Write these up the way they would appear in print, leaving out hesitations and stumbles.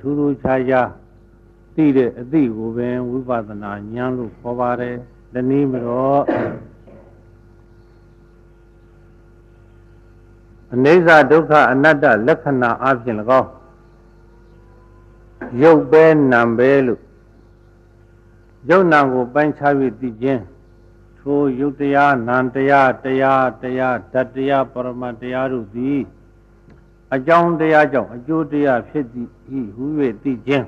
ထူးထူးခြားခြားသိတဲ့အသိကိုပင်ဝိပဿနာဉာဏ်လို့ခေါ်ပါတယ်တနည်းမတော့အနိစ္စဒုက္ခအနတ္တလက္ခဏာအပြင်၎င်းရုပ်ပဲနာမ်ပဲလို့ရုပ်နာမ်ကိုပိုင်းခြား၍သိခြင်းထိုရုပ်တရားနာမ်တရားဓာတ်တရားပရမတ်တရားတို့သည်အကြောင်းတရားကြောင့်အကျိုးတရားဖြစ်သည်ဟု၍သိခြင်း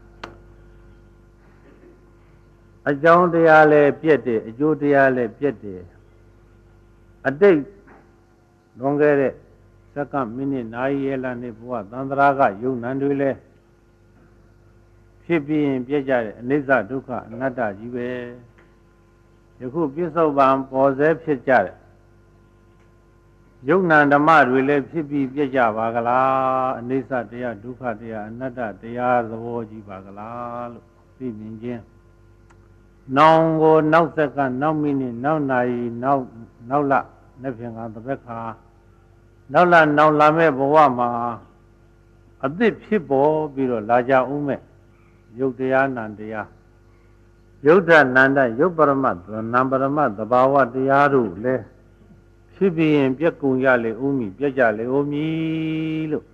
အကြောင်းတရားလည်းပြည့်တယ်အကျိုးတရားလည်းပြည့်တယ်အတိတ်လွန်ခဲ့တဲ့စက္ကန့်မိနစ်နာရီရဲလနဲ့ဘဝသန္တရာကယုံနံတွေလည်းဖြစ်ပြီးရင်ပြည့်ကြတဲ့အနိစ္စဒုက္ခအနတ္တကြီးပဲယခုပြစ္ဆုတ်ပံပေါ်စေဖြစ်ကြတဲ့ယုံနံဓမ္မတွေလည်းဖြစ်ပြီးပြည့်ကြပါကလားအနိစ္စတရားဒုက္ခတရားအနတ္တတရားသဘောကြီးပါကလားလို့သိမြင်ခြင်းနောင်ကိုနောက်စက္ကန့်နောက်မိနစ်နောက်နာရီနောက်လနှစ်ဖြင့်ကသဘက်ခါနောက်လာမဲ့ဘဝမှာအသစ်ဖြစ်ပေါ်ပြီးတော့လာကြဦးမဲ့ယုတ်တရားနံတရားယုတ်တနန္တယုတ်ပရမတ်နံပရမတ်သဘာဝတရားတို့လည်းဖြစ်ပြီးရင်ပြက်ကုန်ရလေဦးမီပြက်ကြလေဦးမီလို့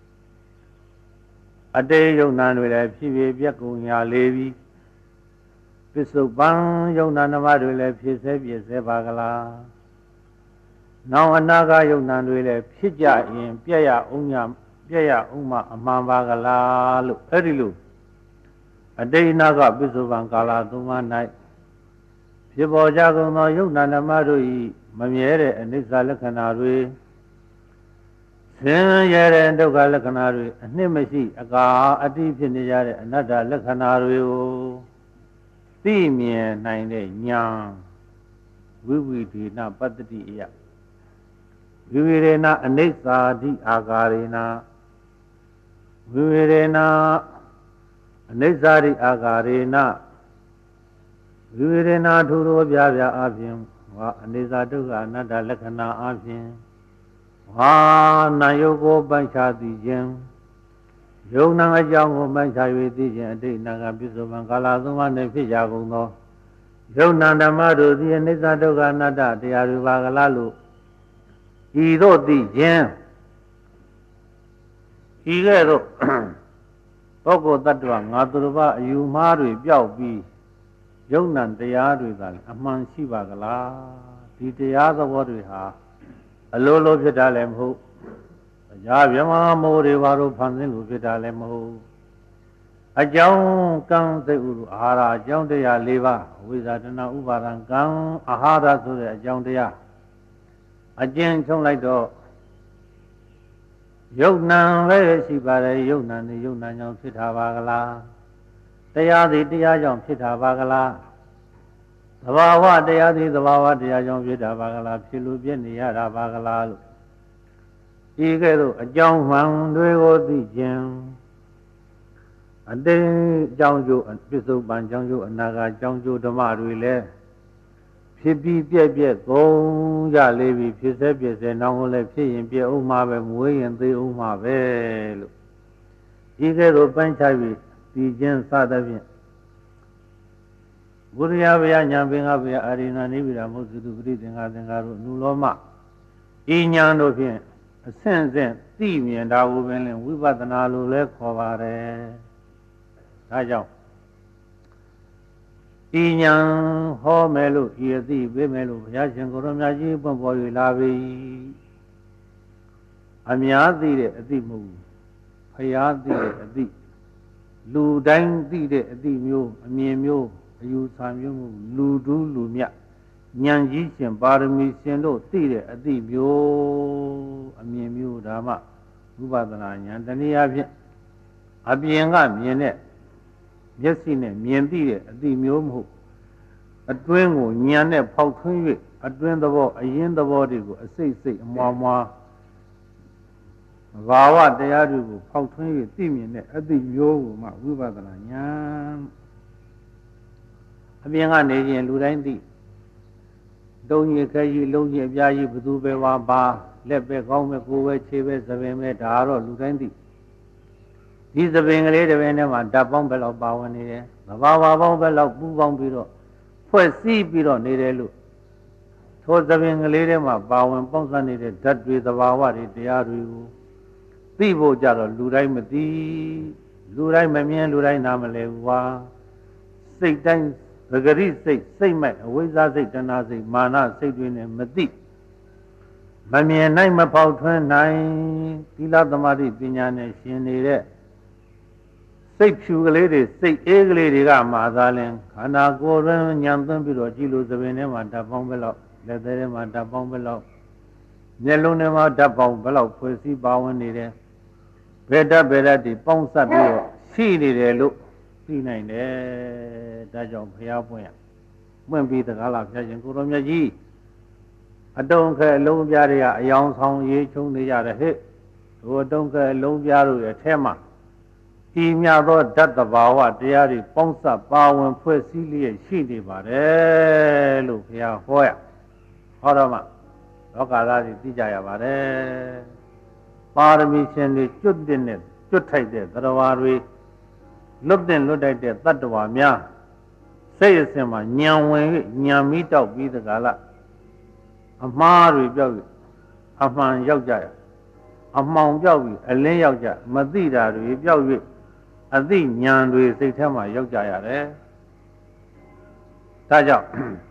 အတေယုတ်နံတွေလည်းဖြစ်ပြီးပြက်ကုန်ရလေပြီပစ္စုပန်ယုတ်နံဓမ္မတွေလည်းဖြစ်ဆဲပြည့်ဆဲပါကလားနောင်အနာဂတ်ယုတ်နံတွေလည်းဖြစ်ကြရင်ပြက်ရအောင်မှအမှန်ပါကလားလို့အဲ့ဒီလိုအတိတ်အနာဂတ်ပစ္စုပန်ကာလသုံးပါး၌ဖြစ်ပေါ်ကြကုန်သောယုတ်နံဓမ္မတို့၏မမြဲတဲ့အနိစ္စလက္ခဏာတွေဆင်းရဲတဲ့ဒုက္ခလက္ခဏာတွေအနှစ်မရှိအကာအတိဖြစ်နေကြတဲ့အနတ္တလက္ခဏာတွေကိုသိမြင်နိုင်တဲ့ဉာဏ်ဝိဝိဒေနပတ္တိအယဝိဝိရေနအနိစ္စာတိအာကာရေနဝိဝိရေနအနိစ္စာတိအာကာရေနဝိဝိရေနထူထူပြပြအပြင်ဝါအနိစ္စဒုက္ခအနတ္တလက္ခဏာအပြင်ဝါနာယုတ်ကိုပိုင်းခြားသိခြင်းယုံနာအကြောင်းကိုပိုင်းခြား၍သိခြင်းအတိတ်နာကပြစ္ဆုတ်ပံကာလသုံးပါးနှင့်ဖြစ်ကြကုန်သောယုံနာဓမ္မတို့သည်အနိစ္စဒုက္ခအနတ္တတရားတွေပါကလားလို့ဤသို့သိခြင်းဤကဲ့သို့ပုဂ္ဂိုလ်တ attva ငါသူတစ်ပါးအယူမှားတွေပျောက်ပြီးယုံနာတရားတွေကလည်းအမှန်ရှိပါကလားဒီတရားသဘောတွေဟာအလိုလိုဖြစ်တာလည်းမဟုတ်ရာဗြဟ္မာမိုးတွေဘာလို့ဖန်ဆင်းလို့ဖြစ်တာလည်းမဟုတ်အကြောင်းကံစိတ်ဥရအာဟာရအကြောင်းတရား၄ပါးဝိဇာတနာဥပါဒံကံအာဟာရဆိုတဲ့အကြောင်းတရားအကျဉ်းချုံလိုက်တော့ယုတ်နံပဲရှိပါတယ်ယုတ်နံနဲ့ယုတ်နံကြောင့်ဖြစ်တာပါကလားတရားသည်တရားကြောင့်ဖြစ်တာပါကလားသဘာဝတရားသည်သဘာဝတရားကြောင့်ဖြစ်တာပါကလားဖြစ်လို့ပြည့်နေရတာပါကလားလို့ဒီကဲ့သို့အကြောင်းမှန်တွေကိုသိခြင်းအတိတ်အကြောင်းကျိုးပစ္စုပန်အကြောင်းကျိုးအနာဂတ်အကြောင်းကျိုးဓမ္မတွေလည်းဖြစ်ပြီးပြည့်ကုန်ကြလေပြီဖြစ်စေပြည့်စေနောင်ကိုလည်းဖြစ်ရင်ပြည့်အောင်မှာပဲမွေးရင်သေအောင်မှာပဲလို့ဒီကဲ့သို့ပိုင်းခြားပြီးဒီချင်းစသဖြင့်ဘုရားဗျာညာပင်ကဗျာအာရိဏနိဗ္ဗာန်မုသုတုပရိသင်္ဃသင်္ဃတို့နုလောမဤညာတို့ဖြင့်အဆင့်ဆင့်သိမြင်တာကိုပင်လင်ဝိပဿနာလို့လည်းခေါ်ပါတယ်ဒါကြောင့်ဤညာဟောမယ်လို့ဤအသိပေးမယ်လို့ဘုရားရှင်ကိုရောမြတ်ကြီးပွင့်ပေါ်၍လာပြီအများသိတဲ့အသိမဟုတ်ဘုရားသိတဲ့အသိလူတိုင်းသိတဲ့အသိမျိုးအမြင်မျိုးအယူဆမျိုးမဟုတ်လူတူးလူမြတ်ဉာဏ်ကြီးရှင်ပါရမီရှင်တို့သိတဲ့အသိမျိုးအမြင်မျိုးဒါမှဝိပဿနာဉာဏ်တနည်းအားဖြင့်အပြင်ကမြင်တဲ့မျက်စိနဲ့မြင်သိတဲ့အသိမျိုးမဟုတ်အတွင်းကိုဉာဏ်နဲ့ဖောက်ထွင်း၍အတွင်းသဘောအရင်သဘောတွေကိုအစိတ်စိတ်အမွားမွားဘာဝတရားတွေကိုဖောက်ထွင်း၍သိမြင်တဲ့အသိမျိုးကိုမှဝိပဿနာဉာဏ်အပြင်ကနေရင်လူတိုင်းသိတုံးကြီးခဲကြီးလုံးကြီးအပြားကြီးဘသူပဲဝါပါလက်ပဲကောင်းပဲကိုယ်ပဲခြေပဲသပင်ပဲဒါတော့လူတိုင်းသိဒီသပင်ကလေးတစ်ပင်ထဲမှာဓာတ်ပေါင်းဘယ်လောက်ပါဝင်နေတယ်သဘာဝပေါင်းဘယ်လောက်ပူးပေါင်းပြီးတော့ဖွဲ့စည်းပြီးတော့နေတယ်လို့ထိုသပင်ကလေးထဲမှာပါဝင်ပေါင်းစပ်နေတဲ့ဓာတ်တွေသဘာဝတွေတရားတွေကိုသိဖို့ကြတော့လူတိုင်းမသိလူတိုင်းမမြင်လူတိုင်းနားမလဲဘူးဟာစိတ်တိုင်းသဂရိစိတ်မဲ့အဝိဇ္ဇစိတ်တဏှာစိတ်မာနစိတ်တွေနဲ့မသိမမြင်နိုင်မဖောက်ထွန်းနိုင်သီလသမာဓိပညာနဲ့ရှင်နေတဲ့စိတ်ဖြူကလေးတွေစိတ်အေးကလေးတွေကမှသာလင်ခန္ဓာကိုယ်ရင်းညံသွင်းပြီးတော့ကြည့်လို့သပင်ထဲမှာဓာတ်ပေါင်းဘယ်လောက်လက်သေးထဲမှာဓာတ်ပေါင်းဘယ်လောက်မျက်လုံးထဲမှာဓာတ်ပေါင်းဘယ်လောက်ဖွဲ့စည်းပါဝင်နေတယ်ဘယ်ဓာတ်တွေပေါင်းစပ်ပြီးတော့ရှိနေတယ်လို့သိနိုင်တယ်ဒါကြောင့်ဘုရားပွင့်ပြီးတကားလာဖျားရှင်ကိုရောမြတ်ကြီးအတုံးခဲအလုံးပြားတွေကအယောင်ဆောင်ရေးချုံနေကြတယ်ဟဲ့ဟိုအတုံးခဲအလုံးပြားတို့ရဲ့အထက်မှာဤမြသောဓာတ်တဘာဝတရားတွေပေါင်းစပ်ပါဝင်ဖွဲ့စည်းလျက်ရှိနေပါတယ်လို့ဘုရားဟောတော့မှလောကသားတွေသိကြရပါတယ်ပါရမီရှင်တွေကျွတ်တဲ့နဲ့ကျွတ်ထိုက်တဲ့သရဝါတွေလွတ်တိုက်တဲ့တတ္တဝါများစိတ်အစဉ်မှာညံဝင်ညံမိတောက်ပြီးတကားလားအမှားတွေပြောက်ပြီးအမှန်ရောက်ကြရအမှောင်ပြောက်ပြီးအလင်းရောက်ကြမသိတာတွေပြောက်၍အသိဉာဏ်တွေစိတ်ထဲမှာရောက်ကြရတယ်ဒါကြောင့်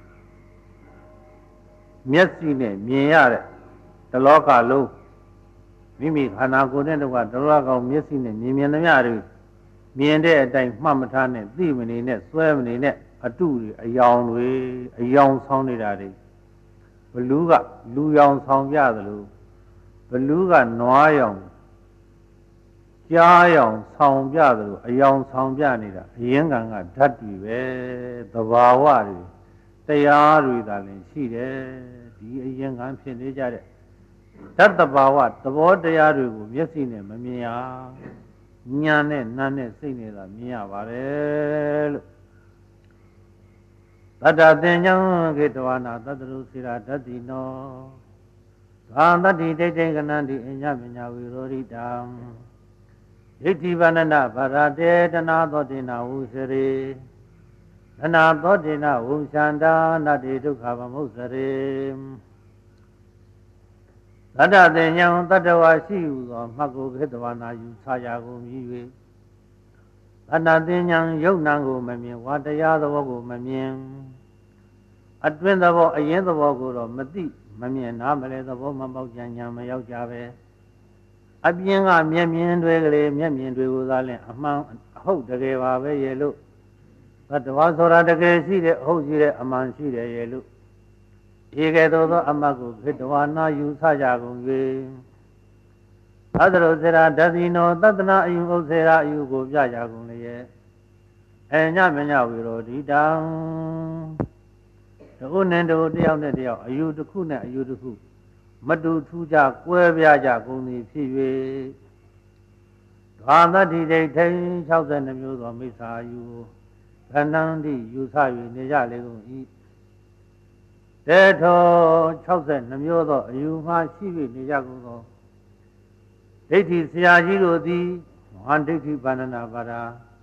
မျက်စိနဲ့မြင်ရတဲ့တလောကလုံးမိမိခန္ဓာကိုယ်နဲ့တော့တလောကောင်မျက်စိနဲ့မြင်သမျှတွေမြင်တဲ့အတိုင်းမှတ်မထားနဲ့သိမနေနဲ့စွဲမနေနဲ့အတုတွေအယောင်ဆောင်းနေတာတွေဘလူးကလူယောင်ဆောင်ပြသလိုဘလူးကနွားယောင်ကြားယောင်ဆောင်ပြသလိုအယောင်ဆောင်ပြနေတာအရင်ကဓာတ်တွေပဲသဘာဝတွေတရားတွေသာလျှင်ရှိတယ်ဒီအရင်ကဖြစ်နေကြတဲ့ဓာတ်သဘာဝသဘောတရားတွေကိုမျက်စိနဲ့မမြင်ရဉာဏ်နဲ့နာနဲ့စိတ်နဲ့သာမြင်ရပါတယ်လို့တတ္တသင်္ညံခေတဝနာတတ္တရုစေရာဓတ္တိနောသာတတ္တိဒိဋ္ဌိကနန္တိအညပညာဝိရောဓိတံဒိဋ္ဌိဗန္နနာဗရတေတနာသောတိနာဝုစရေတနာသောတိနာဝုရှန္တာနတ္တိဒုက္ခဗမုစရေတတ္တသင်္ညံတတ္တဝါရှိဟုသောမှတ်ကိုခေတဝနာယူဆရာကုန်မြည်၍တတ္တသင်္ညံယုတ်နံကိုမမြင်ဝါတရားသဘောကိုမမြင်အတွင်းသဘောအရင်သဘောကိုတော့မသိမမြင်နားမလဲသဘောမပေါက်ကြညာမရောက်ကြပဲအပြင်ကမျက်မြင်တွေကလေးမျက်မြင်တွေကိုသာလဲအမှန်အဟုတ်တကယ်ပါပဲရဲ့လို့သတ္တဝါဆိုတာတကယ်ရှိတဲ့အဟုတ်ရှိတဲ့အမှန်ရှိတယ်ရဲ့လို့ဧကဲ့သို့သောအမတ်ကိုခေတဝါနာယူဆကြကုန်၍သတ္တရုစေရာဓတ္တိနောသတ္တနာအယူဥစေရာအယူကိုပြကြကုန်လျက်အညမညဝိရောဓိတံတခုနဲ့တယောက်နဲ့တယောက်အယူတစ်ခုနဲ့အယူတစ်ခုမတူထူးကြကွဲပြားကြကုန်သည်ဖြစ်၍ဘာသတ္တိဒိဋ္ဌိ62မျိုးသောမိစ္ဆာယူခဏံတိယူဆ၍နေကြလေကုန်၏တေထော62မျိုးသောအယူမှရှိ၍နေကြကုန်သောဒိဋ္ဌိဆရာကြီးတို့သည်မဟာဒိဋ္ဌိဗန္ဒနာပါဒ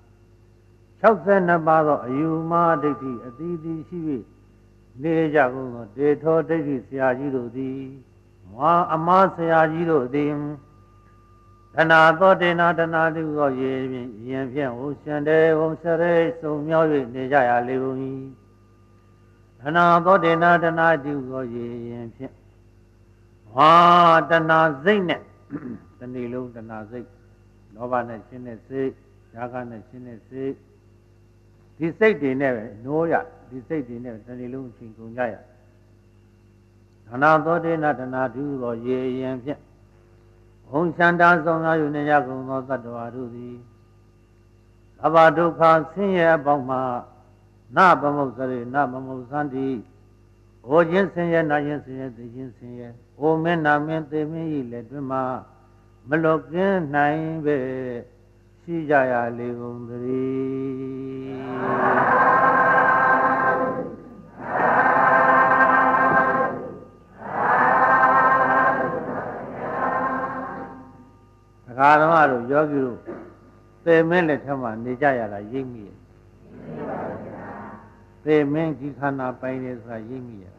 62ပါးသောအယူမှဒိဋ္ဌိအသီးသီးရှိ၍နေကြကုန်သောတေထောဒိဋ္ဌိဆရာကြီးတို့သည်မဟာအမဆရာကြီးတို့သည်တဏသောတေနာတဏတိသောရေရင်ဖြင့်ဝရှန္တေဝရှရေစုံမြောက်၍နေကြရလေကုန်၏တဏသောတေနာတဏတိသောရေရင်ဖြင့်ဟာတဏစိတ်နဲ့တဏီလုံးတဏစိတ်လောဘနဲ့ရှင်းတဲ့စိတ်ရာဂနဲ့ရှင်းတဲ့စိတ်ဒီစိတ်တွေနဲ့ပဲနိုးရဒီစိတ်တွေနဲ့တဏီလုံးအချိန်ကုန်ကြရတဏသောတေနာတဏတိသောရေရင်ဖြင့်ဘုံချန္တာဆောင်သာယူနေကြကုန်သောသတ္တဝါတို့သည်သဗ္ဗဒုက္ခဆင်းရဲအပေါင်းမှာနဗမုတ်စရေနဗမုတ်သန္တိဟောခြင်းဆင်းရဲနာခြင်းဆင်းရဲသိခြင်းဆင်းရဲအိုမင်းနာမင်းသေမင်းဤလက်တွင်မှာမလွတ်ကင်းနိုင်ပဲရှိကြရလေကုန်သတည်းဓမ္မတို့ယောဂီတို့သေမင်းလက်ထက်မှာနေကြရတာရိပ်မိရဲ့သေမင်းဒီခန္ဓာပိုင်နေဆိုတာရိပ်မိရဲ့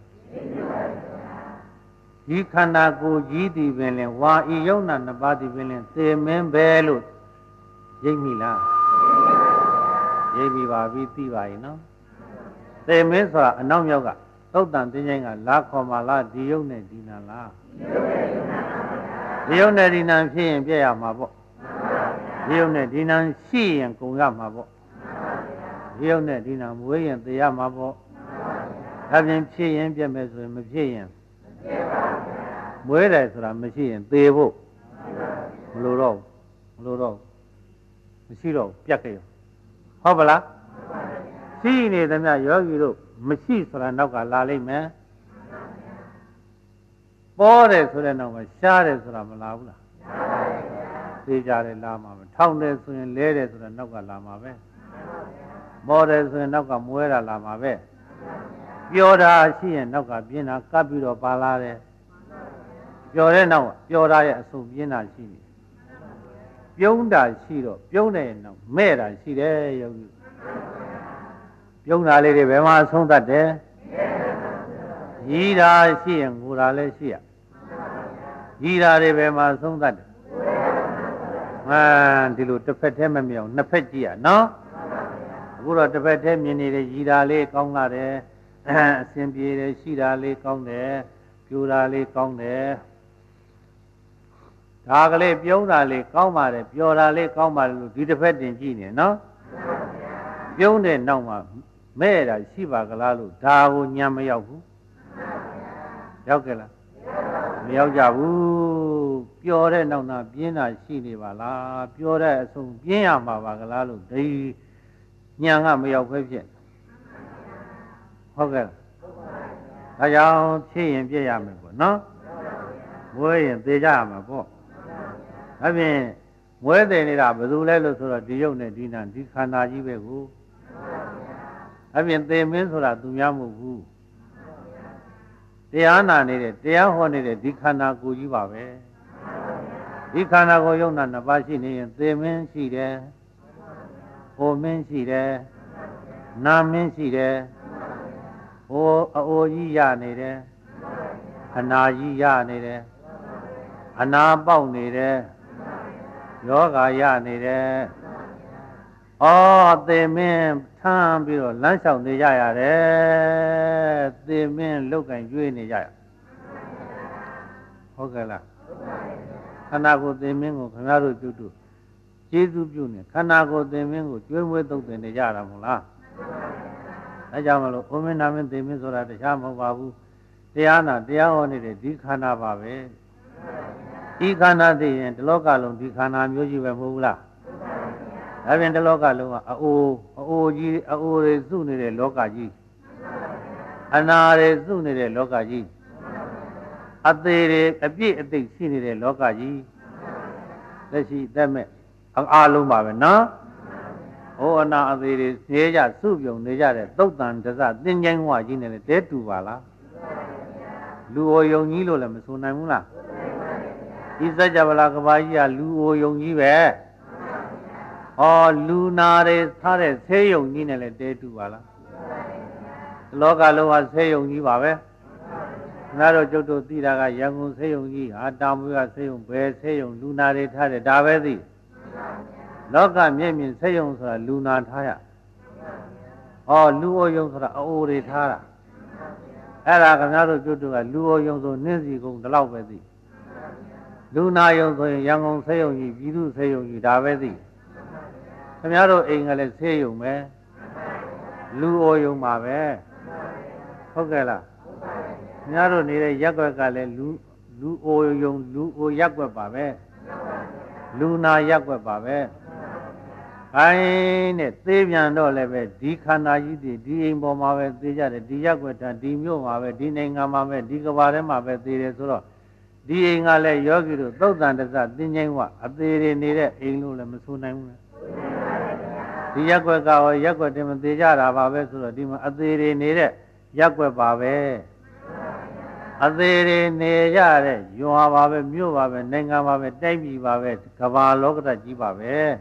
ဒီခန္ဓာကိုယ်ကြီးသည်ပင်လင်ဝါဤယုံနာနှစ်ပါးသည်ပင်လင်သေမင်းပဲလို့ရိပ်မိလားရိပ်မိပါပြီသိပါရဲ့နော်သေမင်းဆိုတာအနောက်မြောက်ကသုတ်တန်တင်းချင်းကလာခေါ်မှလားဒီယုံနဲ့ဒီနာလားဒီယုံနဲ့ဒီနာဖြစ်ရင်ပြည့်ရမှာပေါ့ဒီယုံနဲ့ဒီနာရှိရင်ကုန်ရမှာပေါ့ဒီယုံနဲ့ဒီနာမွေးရင်သေရမှာပေါ့ဒါပြင်ဖြစ်ရင်ပြည့်မယ်ဆိုရင်မဖြစ်ရင်မွေးတယ်ဆိုတာမရှိရင်သေဖို့မလိုတော့မရှိတော့ပြတ်ကြရောဟုတ်ပါလားရှိနေသမျှယောဂီတို့မရှိဆိုတာနောက်ကလာလိမ့်မယ်ပေါ်တယ်ဆိုတဲ့နောက်မှာရှားတယ်ဆိုတာမလာဘူးလားသိကြတယ်လာမှာပဲထောင်းတယ်ဆိုရင်လဲတယ်ဆိုတာနောက်ကလာမှာပဲမောတယ်ဆိုရင်နောက်ကမွဲတာလာမှာပဲပြောတာရှိရင်နောက်ကပြင်းတာကပ်ပြီးတော့ပါလာတယ်ပြောတဲ့နောက်ကပြောတာရဲ့အဆုံပြင်းတာရှိနေပြုံးတာရှိတော့ပြုံးတဲ့နောက်မဲ့တာရှိတယ်ယောဂီပြုံးတာလေးတွေဘယ်မှာအဆုံးသတ်တယ်ရည်တာရှိရင်ငိုတာလည်းရှိရရည်တာတွေဘယ်မှာအဆုံးသတ်တယ်ဒီလိုတစ်ဖက်တည်းမမြောင်နှစ်ဖက်ကြည့်ရနော်အခုတော့တစ်ဖက်တည်းမြင်နေတဲ့ရည်တာလေးကောင်းလာတယ်အစဉ်ပြေတယ်ရှိတာလေးကောင်းတယ်ပြိုတာလေးကောင်းတယ်ဒါကလေးပြုံးတာလေးကောင်းပါတယ်ပျော်တာလေးကောင်းပါတယ်လို့ဒီတစ်ဖက်တင်ကြည့်နေနော်ပြုံးတဲ့နောက်မှာမဲ့တာရှိပါကလားလို့ဒါကိုညံမရောက်ဘူးရောက်ကြလားမရောက်ကြဘူးပျော်တဲ့နောက်နာပြင်းတာရှိနေပါလားပျော်တဲ့အဆုံးပြင်းရမှာပါကလားလို့ဒီညံကမရောက်ဖဲဖြစ်ဟုတ်ကဲ့ဒါကြောင့်ဖြစ်ရင်ပြည့်ရမယ်ပေါ့နော်မွေးရင်သေကြရမှာပေါ့ဒါဖြင့်မွဲတယ်နေတာဘယ်သူလဲလို့ဆိုတော့ဒီယုတ်နဲ့ဒီနာဒီခန္ဓာကြီးပဲကိုဒါဖြင့်သေမင်းဆိုတာသူများမဟုတ်ဘူးတရားနာနေတဲ့တရားဟောနေတဲ့ဒီခန္ဓာကိုယ်ကြီးပါပဲဒီခန္ဓာကိုယ်ယုတ်နာနှစ်ပါးရှိနေရင်သေမင်းရှိတယ်ဟိုမင်းရှိတယ်နာမင်းရှိတယ်ဟိုအိုကြီးရနေတယ်အနာကြီးရနေတယ်အနာပေါက်နေတယ်ယောဂရနေတယ်ဩသေမင်းထမ်းပြီးတော့လမ်းလျှောက်နေကြရတယ်သေမင်းလုတ်ကင်ကျွေးနေကြရဟုတ်ကဲ့လားခန္ဓာကိုယ်သေမင်းကိုခင်ဗျားတို့ပြုတုကျေးဇူးပြုနေခန္ဓာကိုယ်သေမင်းကိုကျွေးမွေးသုတ်တင်နေကြတာမဟုတ်လားအဲကြောင့်မလို့ဩမင်းနာမင်းသေမင်းဆိုတာတရားမဟုတ်ပါဘူးတရားနာတရားဟောနေတဲ့ဒီခန္ဓာပါပဲဒီခန္ဓာသိရင်ဒီလောကလုံးဒီခန္ဓာမျိုးကြီးပဲမဟုတ်ဘူးလားဒါပြင်ဒီလောကလုံးကအိုကြီးအိုတွေစုနေတဲ့လောကကြီးအနာတွေစုနေတဲ့လောကကြီးအသေးတွေအပြည့်အသိရှိနေတဲ့လောကကြီးလက်ရှိသက်မဲ့အားလုံးပါပဲနော်ဟိုအနာအသေးတွေနေကြစုပြုံနေကြတဲ့သုတ်တန်တစသင်္ချိုင်းဝကြီးနဲ့တဲတူပါလားလူအိုယုံကြီးလို့လည်းမဆိုနိုင်ဘူးလားဤစัจ java လာကဘာကြီးကလူအိုယုံကြီးပဲဟောလူနာတွေထားတဲ့ဆေးယုံကြီးနဲ့လည်းတဲတူပါလားလောကလုံးဟာဆေးယုံကြီးပါပဲငါတို့ကျုပ်တို့သိတာကရန်ကုန်ဆေးယုံကြီးဟာတောင်မွေးကဆေးယုံဘယ်ဆေးယုံလူနာတွေထားတယ်ဒါပဲသိလောကမြင့်မြင့်ဆေးယုံဆိုတာလူနာထားရဟောလူအိုယုံဆိုတာအိုတွေထားတာအဲ့ဒါခင်ဗျားတို့ကျုပ်တို့ကလူအိုယုံဆိုနှင်းစီကုန်းဒီလောက်ပဲသိလူနာယုံဆိုရင်ရန်ကုန်ဆေးယုံကြီးပြည်သူဆေးယုံကြီးဒါပဲသိခင်ဗျားတို့အိမ်ကလည်းဆေးယုံပဲလူအိုယုံပါပဲဟုတ်ကဲ့လားခင်ဗျားတို့နေတဲ့ရက်ွက်ကလည်းလူအိုယုံလူအိုရက်ွက်ပါပဲလူနာရက်ွက်ပါပဲခိုင်းနဲ့သေပြန်တော့လည်းပဲဒီခန္ဓာကြီးဒီအိမ်ပေါ်မှာပဲသေကြတယ်ဒီရက်ွက်တာဒီမြို့မှာပဲဒီနိုင်ငံမှာပဲဒီကဘာထဲမှာပဲသေတယ်ဆိုတော့ဒီအိမ်ကလည်းယောဂီတို့သုတ်တန်တစသင်္ချိုင်းဝအသေးတွေနေတဲ့အိမ်လို့လည်းမဆိုနိုင်ဘူးဒီရက်ွက်ကရောရက်ွက်တင်မသေးကြတာပါပဲဆိုတော့ဒီမှာအသေးတွေနေတဲ့ရက်ွက်ပါပဲအသေးတွေနေကြတဲ့ရွာပါပဲမြို့ပါပဲနိုင်ငံပါပဲတိုက်ပြည်ပါပဲကမ္ဘာလောကကြီးပါပဲ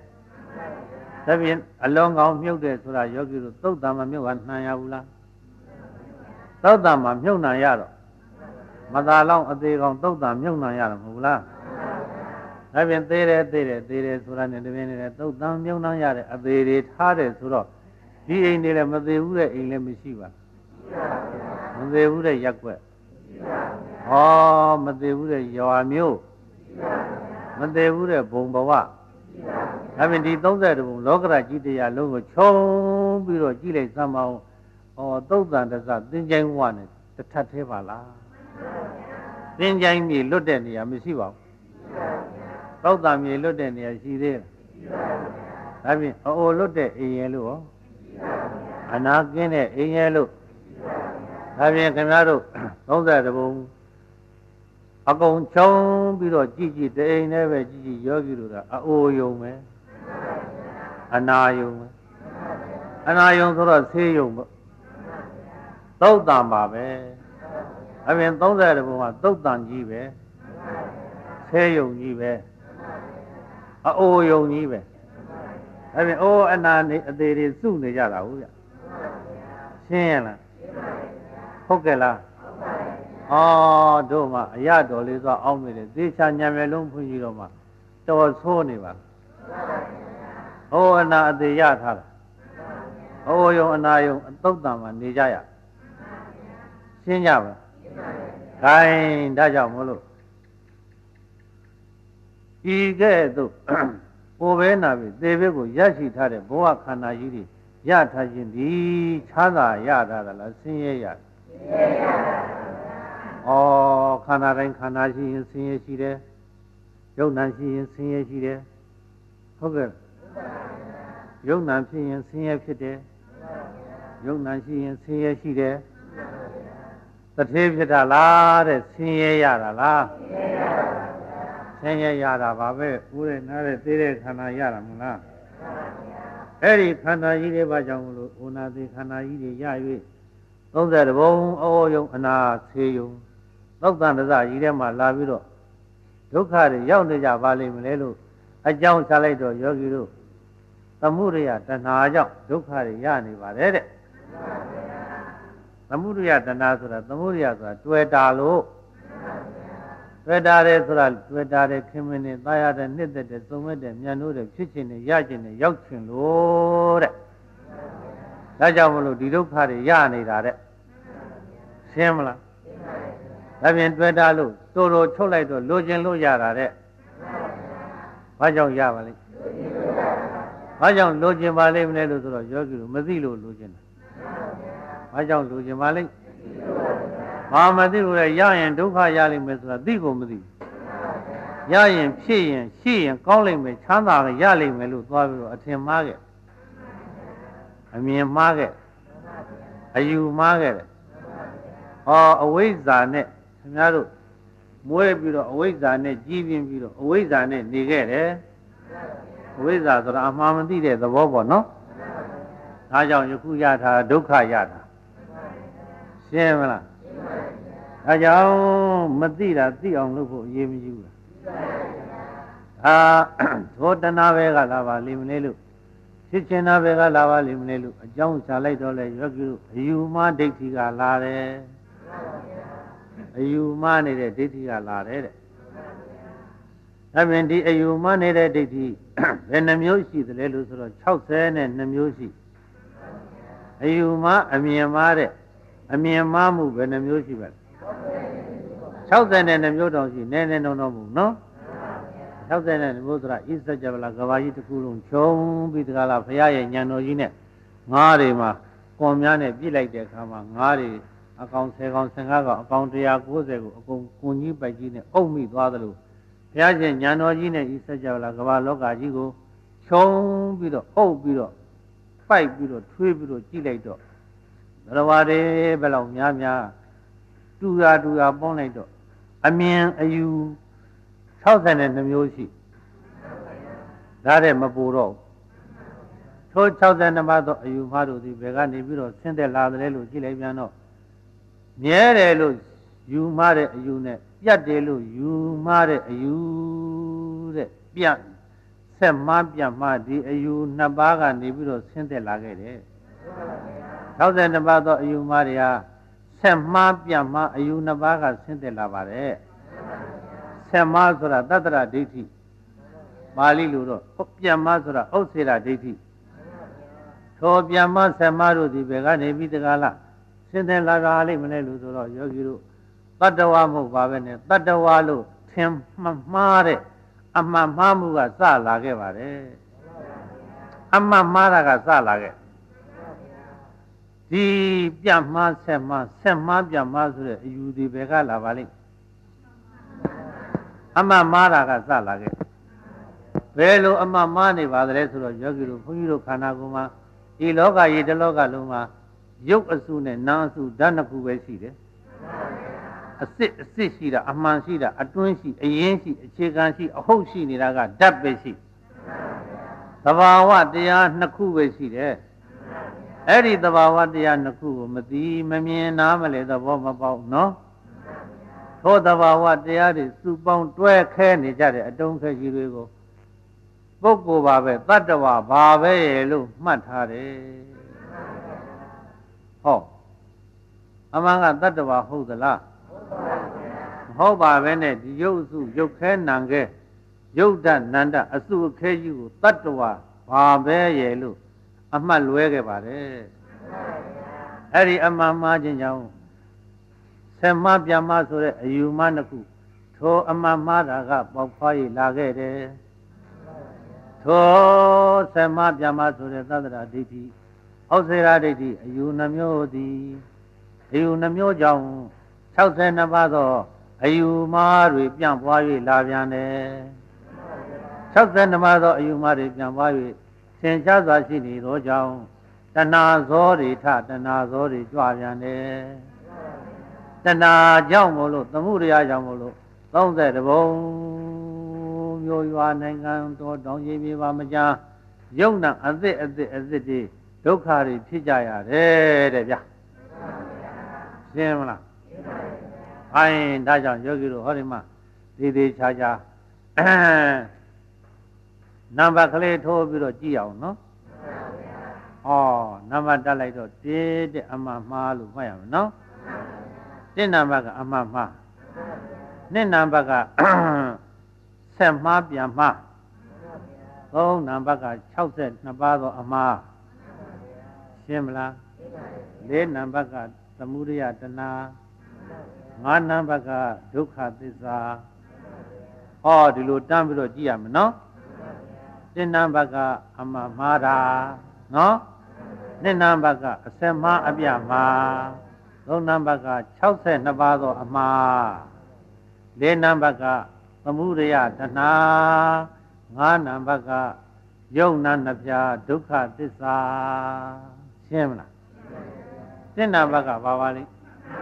ဒါဖြင့်အလုံးကောင်းမြုပ်တယ်ဆိုတာယောဂီတို့သုတ်တံမမြုပ်ဟာနှံရဘူးလားသုတ်တံမှာမြုပ်နှံရတော့မသာလောင်းအသေးကောင်သုတ်တံမြုပ်နှံရတော့မဟုတ်ဘူးလားဒါဖြင့်သေးတယ်ဆိုတာနဲ့တပင်းနဲ့သုတ်တံမြုပ်နှံရတဲ့အသေးတွေထားတယ်ဆိုတော့ဒီအိမ်တွေလည်းမသေးဘူးတဲ့အိမ်လည်းမရှိပါမသေးဘူးတဲ့ရက်ွက်ဟောမသေးဘူးတဲ့ရွာမျိုးမသေးဘူးတဲ့ဘုံဘဝဒါဖြင့်ဒီ32ဘုံလောကရကြီးတရားလုံးကိုခြုံပြီးတော့ကြည့်လိုက်စမ်းမအောင်ဟောသုတ်တန်တစသင်္ချိုင်းဝနဲ့တထပ်သေးပါလားသင်္ချိုင်းမြေလွတ်တဲ့နေရာမရှိပါဘူးသုတ်တန်မြေလွတ်တဲ့နေရာရှိသေးလားဒါဖြင့်အိုလွတ်တဲ့အိမ်ရဲ့လို့ဟောအနာကင်းတဲ့အိမ်ရဲ့လို့ဒါဖြင့်ခင်ဗျားတို့32ဘုံအကုန်ချုံပြီးတော့ကြည်တအိမ်နဲ့ပဲကြည်ယောဂီတို့ကအအိုယုံပဲအနာယုံပဲအနာယုံဆိုတော့ဆေးယုံပေါ့သုတ်တံပါပဲအပြင်32ဘုံကသုတ်တံကြီးပဲဆေးယုံကြီးပဲအအိုယုံကြီးပဲအပြင်အိုးအနာနေအသေးတွေစုနေကြတာဟုတ်ဗျရှင်းရလားဟုတ်ကဲ့လားတို့မှအရတော်လေးဆိုအောင်းမိတယ်သေချာညံမယ်လုံးဖွင့်ကြည့်တော့မှတော်ဆိုးနေပါဟိုအနာအသေးရထားတာဟိုယုံအနာယုံအသုတ်တံမှာနေကြရရှင်းကြပါခိုင်းဒါကြောင့်မလို့ဤကဲ့သို့ဟိုပဲနာပြီသေဘက်ကိုရရှိထားတဲ့ဘဝခန္ဓာကြီးတွေရထားခြင်းဒီချမ်းသာရတာလားဆင်းရဲရခန္ဓာတိုင်းခန္ဓာရှိရင်ဆင်းရဲရှိတယ်ယုံနာရှိရင်ဆင်းရဲရှိတယ်ဟုတ်ကဲ့ယုံနာဖြစ်ရင်ဆင်းရဲဖြစ်တယ်ယုံနာရှိရင်ဆင်းရဲရှိတယ်တထေးဖြစ်တာလားတဲ့ဆင်းရဲရတာလားဆင်းရဲရတာပါပဲဦးရဲ့နားတဲ့သေးတဲ့ခန္ဓာရတာမလားအဲ့ဒီခန္ဓာကြီးတွေဘာကြောင့်မလို့ဥနာသေးခန္ဓာကြီးတွေရ၍32ဘုံအိုးယုံအနာဆေးယုံသောတန်တစကြီးထဲမှာလာပြီးတော့ဒုက္ခတွေရောက်နေကြပါလိမ့်မလဲလို့အကြောင်းချလိုက်တော့ယောဂီတို့သမုဒယတဏှာကြောင့်ဒုက္ခတွေရနေပါတယ်တဲ့သမုဒယတဏှာဆိုတာသမုဒယဆိုတာတွေ့တာလို့တွေ့တာတယ်ဆိုတာတွေ့တာတယ်ခင်မင်းနဲ့တာရတဲ့နှစ်သက်တဲ့သုံးမဲ့တဲ့မြန်လို့တဲ့ဖြစ်ခြင်းနဲ့ရခြင်းနဲ့ရောက်ခြင်းလို့တဲ့ဒါကြောင့်မလို့ဒီဒုက္ခတွေရနေတာတဲ့ရှင်းမလားဒါဖြင့်တွေ့တာလို့တိုးတိုးချုပ်လိုက်တော့လိုချင်လို့ရတာတဲ့ဘာကြောင့်ရပါလိမ့်ဘာကြောင့်လိုချင်ပါလိမ့်မလဲလို့ဆိုတော့ယောဂီတို့မသိလို့လိုချင်တာဘာကြောင့်လိုချင်ပါလိမ့်ဘာမသိလို့လဲရရင်ဒုက္ခရလိမ့်မယ်ဆိုတာသိကိုမသိရရင်ဖြစ်ရင်ရှိရင်ကောင်းလိမ့်မယ်ချမ်းသာရလိမ့်မယ်လို့သွားပြီးတော့အထင်မှားခဲ့အမြင်မှားခဲ့အယူမှားခဲ့တယ်အဝိဇ္ဇာနဲ့ခင်ဗျားတို့မွေးပြီးတော့အဝိဇ္ဇာနဲ့ကြီးပြင်းပြီးတော့အဝိဇ္ဇာနဲ့နေခဲ့တယ်အဝိဇ္ဇာဆိုတာအမှန်မသိတဲ့သဘောပေါ့နော်ဒါကြောင့်ယခုရတာဒုက္ခရတာရှင်းမလားဒါကြောင့်မသိတာသိအောင်လုပ်ဖို့အရေးမကြီးဘူးလားသောတနာပဲကလာပါလိမ့်မလဲလို့ဖြစ်ချင်တာပဲကလာပါလိမ့်မလဲလို့အကြောင်းချလိုက်တော့လေယောဂီတို့အယူမှားဒိဋ္ဌိကလာတယ်အယူမှားနေတဲ့ဒိဋ္ဌိကလာတယ်တဲ့ဒါပြင်ဒီအယူမှားနေတဲ့ဒိဋ္ဌိဘယ်နှမျိုးရှိသလဲလို့ဆိုတော့62မျိုးရှိအယူမှားအမြင်မှားတဲ့အမြင်မှားမှုဘယ်နှမျိုးရှိပါလဲ62မျိုးတောင်ရှိနည်းနည်းတော့မဟုတ်နော်62မျိုးဆိုတာဣသကြဗလာကဘာကြီးတစ်ခုလုံးခြုံပြီးတကားလားဘုရားရဲ့ဉာဏ်တော်ကြီးနဲ့ငါးတွေမှာကွန်များနဲ့ပြည့်လိုက်တဲ့အခါမှာငါးတွေအကောင်10ကောင်15ကောင်အကောင်190ကိုအကုန်ကွန်ကြီးပိုက်ကြီးနဲ့အုပ်မိသွားသလိုဘုရားရှင်ဉာဏ်တော်ကြီးနဲ့ဣသကြဗလာကဘာလောကကြီးကိုခြုံပြီးတော့အုပ်ပြီးတော့ပိုက်ပြီးတော့ထွေးပြီးတော့ကြည့်လိုက်တော့သရဝါတွေဘယ်လောက်များတူရာပေါင်းလိုက်တော့အမြင်အယူ62မျိုးရှိဒါတဲ့မပူတော့ထို62ပါးသောအယူမှားတို့သည်ဘယ်ကနေပြီးတော့ဆင်းသက်လာတယ်လို့ကြည့်လိုက်ပြန်တော့မြဲတယ်လို့ယူမှားတဲ့အယူနဲ့ပြတ်တယ်လို့ယူမှားတဲ့အယူတဲ့ပြတ်ဆဆက်မပြတ်မှဒီအယူနှစ်ပါးကနေပြီးတော့ဆင်းသက်လာခဲ့တယ်62ပါးသောအယူမတွေဟာဆက်မပြတ်မှအယူနှစ်ပါးကဆင်းသက်လာပါတယ်ဆက်မဆိုတာတတ္တရဒိဋ္ဌိပါဠိလိုတော့ပြတ်မဆိုတာဥစ္စေရဒိဋ္ဌိထိုပြတ်မဆက်မတို့ဒီဘယ်ကနေပြီးတကားလားဆင်းသက်လာတာလိမ့်မလဲလို့ဆိုတော့ယောဂီတို့တတ္တဝါမဟုတ်ပါပဲနဲ့တတ္တဝါလို့ထင်မှားတဲ့အမှန်မှားမှုကစလာခဲ့ပါတယ်အမှန်မှားတာကစလာခဲ့ဒီပြတ်မှားဆက်မှားပြတ်မှားဆိုတဲ့အယူဒီဘယ်ကလာပါလိမ့်အမှန်မှားတာကစလာခဲ့ဘယ်လိုအမှန်မှားနေပါသလဲဆိုတော့ယောဂီတို့ဘုန်းကြီးတို့ခန္ဓာကိုယ်မှာဒီလောကကြီးတစ်လောကလုံးမှာရုပ်အစုနဲ့နာမ်အစုဓာတ်နှစ်ခုပဲရှိတယ်အစစ်ရှိတာအမှန်ရှိတာအတွင်းရှိအရင်ရှိအခြေခံရှိအဟုတ်ရှိနေတာကဓာတ်ပဲရှိသဘာဝတရားနှစ်ခုပဲရှိတယ်အဲ့ဒီသဘာဝတရားနှစ်ခုကိုမသိမမြင်နားမလဲသဘောမပေါက်နော်ထိုသဘာဝတရားတွေစုပေါင်းတွဲခဲနေကြတဲ့အတုံးခဲကြီးတွေကိုပုဂ္ဂိုလ်ပါပဲတတ္တဝါဘာပဲလို့မှတ်ထားတယ်ဟောအမှန်ကတတ္တဝါဟုတ်သလားမဟုတ်ပါပဲနဲ့ဒီရုပ်စုရုပ်ခဲနံခဲရုပ်ဓာတ်နန္ဒအစုအခဲကြီးကိုတတ္တဝါဘာပဲရဲ့လို့အမှတ်လွဲခဲ့ပါတယ်အဲ့ဒီအမှန်မှားခြင်းကြောင့်ဆက်မပြမဆိုတဲ့အယူမနှစ်ခုထိုအမှန်မှားတာကပေါက်ဖွားရလာခဲ့တယ်ထိုဆက်မပြမဆိုတဲ့သတ္တရာဒိဋ္ဌိဩစေရာဒိဋ္ဌိအယူနှမျိုးသည်အယူနှမျိုးကြောင့်62ပါးသောအယူမှားတွေပြန့်ပွား၍လာပြန်တယ်62ပါးသောအယူမှားတွေပြန့်ပွား၍သင်္ချာစွာရှိနေသောကြောင့်တဏှာဇောတွေထတဏှာဇောတွေကြွပြန်တယ်တဏှာကြောင့်မို့လို့သမှုတရားကြောင့်မို့လို့30ဘုံမျိုးရွာနိုင်ငံတော်တောင်ကြီးပြပါမကြားယုံနာအသစ်တွေဒုက္ခတွေဖြစ်ကြရတယ်တဲ့ဗျာရှင်းမလားအိုင်ဒါကြောင့်ယောဂီတို့ဟောဒီမှာသေးချာနံပါတ်ကလေးထိုးပြီးတော့ကြည့်အောင်နော်နံပါတ်တက်လိုက်တော့1တဲ့အမှန်မှားလို့မှတ်ရမယ်နော်1နံပါတ်ကအမှန်မှား2နံပါတ်ကဆက်မှားပြန်မှား3နံပါတ်က62ပါးသောအမှားရှင်းမလား4နံပါတ်ကသမုဒယတဏှာ5နံပါတ်ကဒုက္ခသစ္စာဒီလိုတန်းပြီးတော့ကြည့်ရမယ်နော်1နံပါတ်ကအမှန်မှားတာနော်2နံပါတ်ကအဆက်မှားအပြမှား3နံပါတ်က62ပါးသောအမှား4နံပါတ်ကသမုဒယတဏှာ5နံပါတ်ကယုံနာနှစ်ဖြာဒုက္ခသစ္စာရှင်းမလား1နံပါတ်ကဘာပါလိမ့်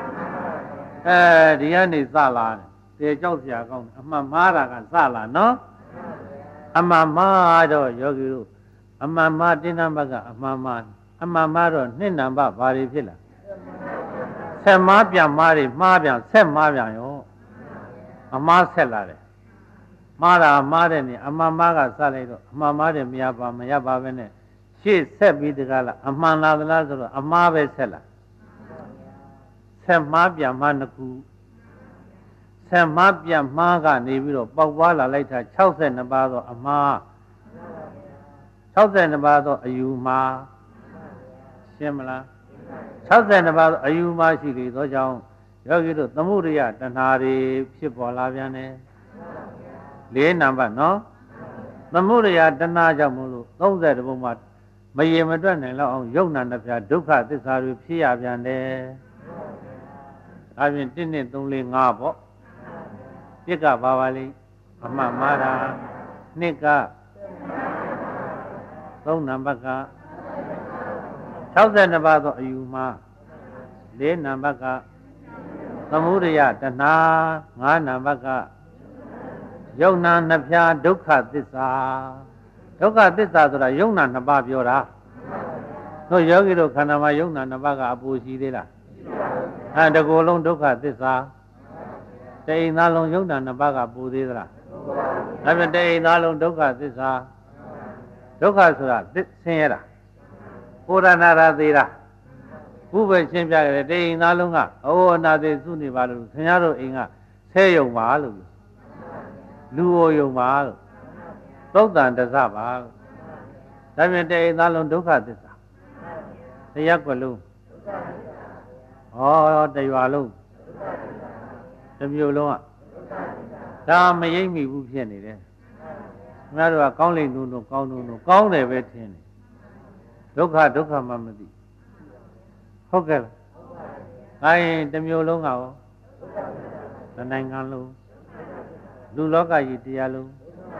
ဒီကနေစလာတယ်ကြောက်စရာကောင်းတယ်အမှန်မှားတာကစလာနော်အမှန်မှားတော့ယောဂီတို့အမှန်မှား1နံပါတ်ကအမှန်မှားတော့2နံပါတ်ဘာတွေဖြစ်လာဆက်မှားပြန်မှားတွေမှားပြန်ဆက်မှားပြန်ရောအမှားဆက်လာတယ်မှားတာမှားတဲ့နေအမှန်မှားကစလိုက်တော့အမှန်မှားတယ်မရပါပဲနဲ့ရှေ့ဆက်ပြီးတကားလားအမှန်လားသလားဆိုတော့အမှားပဲဆက်လာဆက်မှားပြန်မှားနှစ်ခုဆက်မှားပြန်မှားကနေပြီးတော့ပေါက်ပွားလာလိုက်တာ62ပါးသောအမှား62ပါးသောအယူမှားရှင်းမလား62ပါးသောအယူမှားရှိလေသောကြောင့်ယောဂီတို့သမုဒယတဏှာတွေဖြစ်ပေါ်လာပြန်တယ်4နံပါတ်နော်သမုဒယတဏှာကြောင့်မို့လို့30ဘုံမှာမရေမတွက်နိုင်တော့အောင်ယုံနာနှစ်ဖြာဒုက္ခသစ္စာတွေဖြစ်ရပြန်တယ်ဒါဖြင့်1 2 3 4 5ပေါ့1ကဘာပါလိမ့်အမှန်မှားတာ2က3နံပါတ်က62ပါးသောအယူမှား4နံပါတ်ကသမုဒယတဏှာ5နံပါတ်ကယုံနာနှစ်ဖြာဒုက္ခသစ္စာဆိုတာယုံနာနှစ်ပါးပြောတာတို့ယောဂီတို့ခန္ဓာမှာယုံနာနှစ်ပါးကအပူရှိသေးလားတကူလုံးဒုက္ခသစ္စာတအိမ်သားလုံးယုံနာနှစ်ပါးကပူသေးသလားဒါပြန်တအိမ်သားလုံးဒုက္ခသစ္စာဒုက္ခဆိုတာဆင်းရဲတာကိုရဏရာသေးတာခုပဲရှင်းပြရတယ်တိန်သားလုံးကအဝအနာသေးစုနေပါလို့ခင်ဗျားတို့အိမ်ကဆဲယုံပါလို့လူအိုယုံပါလို့သုတ်တန်တစပါလို့ဒါပြင်တိန်သားလုံးဒုက္ခသစ္စာတရားကွယ်လုံးဟောတရွာလုံးတစ်မျိုးလုံးကဒါမရိပ်မိဘူးဖြစ်နေတယ်ခင်ဗျားတို့ကကောင်းလိမ့်လို့ကောင်းလို့ကောင်းတယ်ပဲထင်တယ်ဒုက္ခမှမသိဟုတ်ကဲ့လားဒါရင်တစ်မျိုးလုံးကရောတနိုင်ငံလုံးလူလောကကြီးတရားလုံး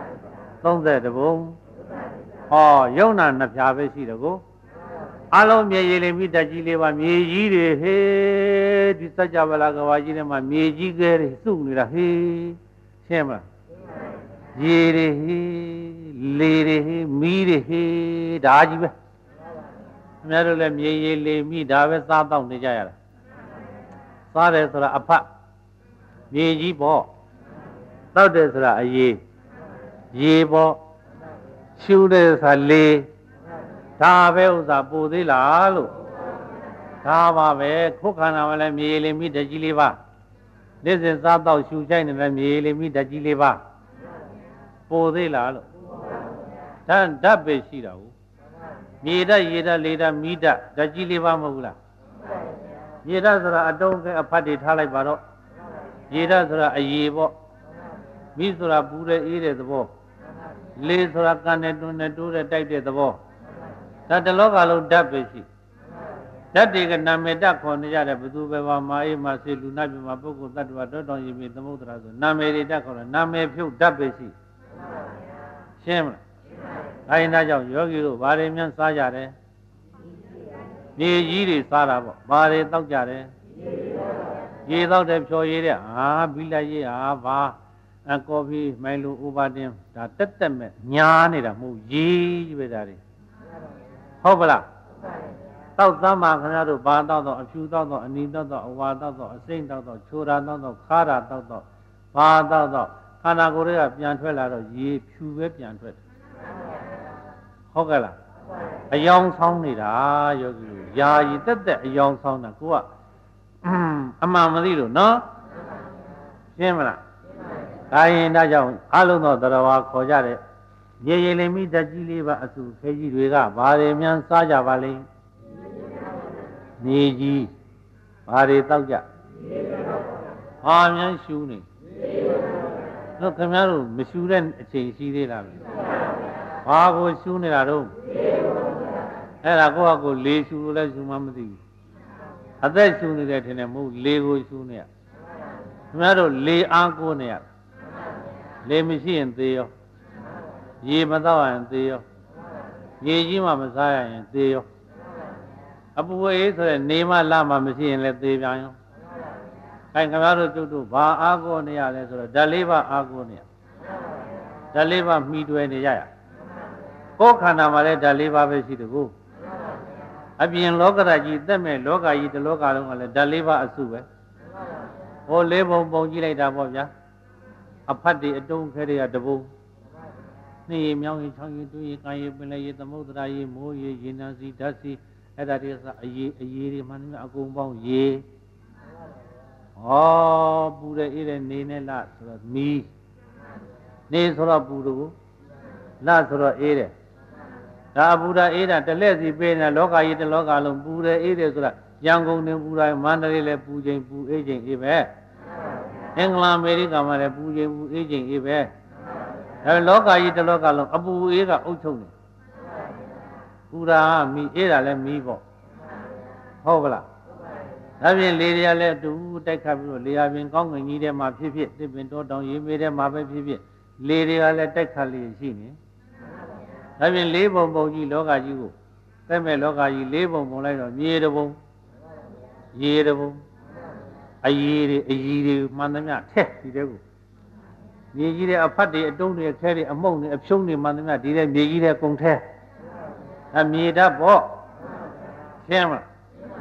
30ဘုံဟောယုံနာနှစ်ဖြာပဲရှိတယ်ကိုအလုံးမြေရည်လိမ့်ပြီးတက်ကြီးလေးပါမြေကြီးတွေဟေးဒီစัจ java လာကဘာကြီးထဲမှာမြေကြီးကဲတွေစုနေတာဟေးရှင်းမလားရေတွေဟေးလေတွေဟေးမီးတွေဟေးဒါကြီးပဲခင်ဗျားတို့လည်းမြေရည်လေမိဒါပဲစားတော့နေကြရတာစားတယ်ဆိုတာအဖတ်မြေကြီးပေါ့တောက်တယ်ဆိုတာအရေးရေပေါ့ရှူတယ်ဆိုတာလေဒါပဲဥစ္စာပူသေးလားလို့ဒါပါပဲခုခန္ဓာမှာလည်းမြေလေမိတကြီးလေးပါနေ့စဉ်စားတော့ရှူချိုက်နေလည်းမြေလေမိတကြီးလေးပါပူသေးလားလို့ဓာတ်ပဲရှိတာဟုတ်မြေဓာတ်ရေဓာတ်လေဓာတ်မိဓာတ်ဓာတ်ကြီးလေးပါမဟုတ်လားရေဓာတ်ဆိုတာအတုံးကအဖတ်တွေထားလိုက်ပါတော့ရေဓာတ်ဆိုတာအရေပေါ့မိဆိုတာပူတဲ့အေးတဲ့သဘောလေဆိုတာကန်နဲ့တွန်းနဲ့တိုးတဲ့တိုက်တဲ့သဘောဒါတလောကလုံးဓာတ်ပဲရှိဓာတ်တွေကနာမည်ဓာတ်ခေါ်နေကြတယ်ဘသူပဲပါမာအေးမာစေလူနာပြမှာပုဂ္ဂိုလ်တ attva တောတောင်ရေမြေသမုဒ္ဒရာဆိုနာမည်တွေဓာတ်ခေါ်တယ်နာမည်ဖြုတ်ဓာတ်ပဲရှိရှင်းမလားအဲဒါကြောင့်ယောဂီတို့ဘာတွေများစားကြတယ်မြေကြီးတွေစားတာပေါ့ဘာတွေတောက်ကြတယ်ရေတောက်တယ်ဖြော်ရည်တဲ့ဘီလိုက်ရေးဘာကော်ဖီမိုင်လိုဥပါတင်ဒါတက်မဲ့ညားနေတာမဟုတ်ရေးကြီးပဲဒါတွေဟုတ်ပလားတောက်သမ်းပါခင်ဗျားတို့ဘာတောက်တော့အဖြူတောက်တော့အနီတောက်တော့အဝါတောက်တော့အစိမ့်တောက်တော့ချိုရာတောက်တော့ခါရာတောက်တော့ဘာတောက်တော့ခန္ဓာကိုယ်တွေကပြန်ထွက်လာတော့ရေဖြူပဲပြန်ထွက်တယ်ဟုတ်ကဲ့လားအယောင်ဆောင်းနေတာယောဂီယာယီတက်အယောင်ဆောင်းတာကိုကအမှန်မသိလို့နော်ရှင်းမလားဒါရင်ဒါကြောင့်အလုံးသောတရားဝါခေါ်ကြတဲ့ရေရည်လိမ့်မိဓာတ်ကြီးလေးပါအစုခဲကြီးတွေကဘာတွေများစားကြပါလိမ့်နေကြီးဘာတွေတောက်ကြဟာများရှူနေတော့ခင်ဗျားတို့မရှူတဲ့အချိန်ရှိသေးလားဘာကိုရှူနေတာတော့အဲ့ဒါကိုလေရှူလို့လည်းရှူမှမသိဘူးအသက်ရှူနေတယ်ထင်တယ်မဟုတ်လေကိုရှူနေရခင်ဗျားတို့လေအားကိုနေရလေမရှိရင်သေရောရေမတော့ရင်သေရောရေကြီးမှမစားရရင်သေရောအပူအေးဆိုတဲ့နေမလမှမရှိရင်လည်းသေပြန်ရောအဲခင်ဗျားတို့တို့ဘာအားကိုနေရလဲဆိုတော့ဓာတ်လေးပါအားကိုနေရဓာတ်လေးပါမှီတွယ်နေရကိုယ်ခန္ဓာမှာလည်းဓာတ်လေးပါပဲရှိတယ်ကိုအပြင်လောကဓာတ်ကြီးတက်မဲ့လောကကြီးတစ်လောကလုံးကလည်းဓာတ်လေးပါအစုပဲဟိုလေးပုံကြည့်လိုက်တာပေါ့ဗျာအဖတ်တွေအတုံးခဲတွေကတပုံနှီးမြောင်းရင်ချောင်းရင်တွင်းရင်ကာရင်ပင်လည်းရေသမုဒ္ဒရာရေမိုးရေရေနံစီဓာတ်စီအဲ့ဒါတွေကအရေးတွေမှန်တယ်အကုန်ပေါင်းရေဟောပူတဲ့အေးတဲ့နေနဲ့လဆိုတော့မီးနေဆိုတော့ပူလို့လဆိုတော့အေးတယ်ဒါအပူဓာအေးတာတလက်စီပေးနေလောကကြီးတစ်လောကလုံးပူတယ်အေးတယ်ဆိုတာရန်ကုန်တင်ပူတာမန္တလေးလည်းပူချိန်ပူအေးချိန်အေးပဲအင်္ဂလန်အမေရိကန်မှာလည်းပူချိန်ပူအေးချိန်အေးပဲဒါလောကကြီးတစ်လောကလုံးအပူအေးကအုပ်ချုပ်နေပူတာမီးအေးတာလည်းမီးပေါ့ဟုတ်ပါလားဒါပြင်လေတွေကလည်းအတူတိုက်ခတ်ပြီးတော့လေယာပြင်ကောင်းကင်ကြီးထဲမှာဖြစ်ဖြစ်တစ်ပင်တောတောင်ရေမေးထဲမှာပဲဖြစ်ဖြစ်လေတွေကလည်းတိုက်ခတ်လေးရှိနေဒါပြင်လေးပုံကြီးလောကကြီးကိုသက်မဲ့လောကကြီးလေးပုံလိုက်တော့မြေတပုံရေတပုံအကြီးတွေမှန်သမျှထက်ဒီတဲ့ကိုမြေကြီးတဲ့အဖတ်တွေအတုံးတွေခဲတွေအမုံတွေအဖြုံးတွေမှန်သမျှဒီတဲ့မြေကြီးတဲ့ကုံထဲအမြေဓာတ်ပေါ့ရှင်းမလား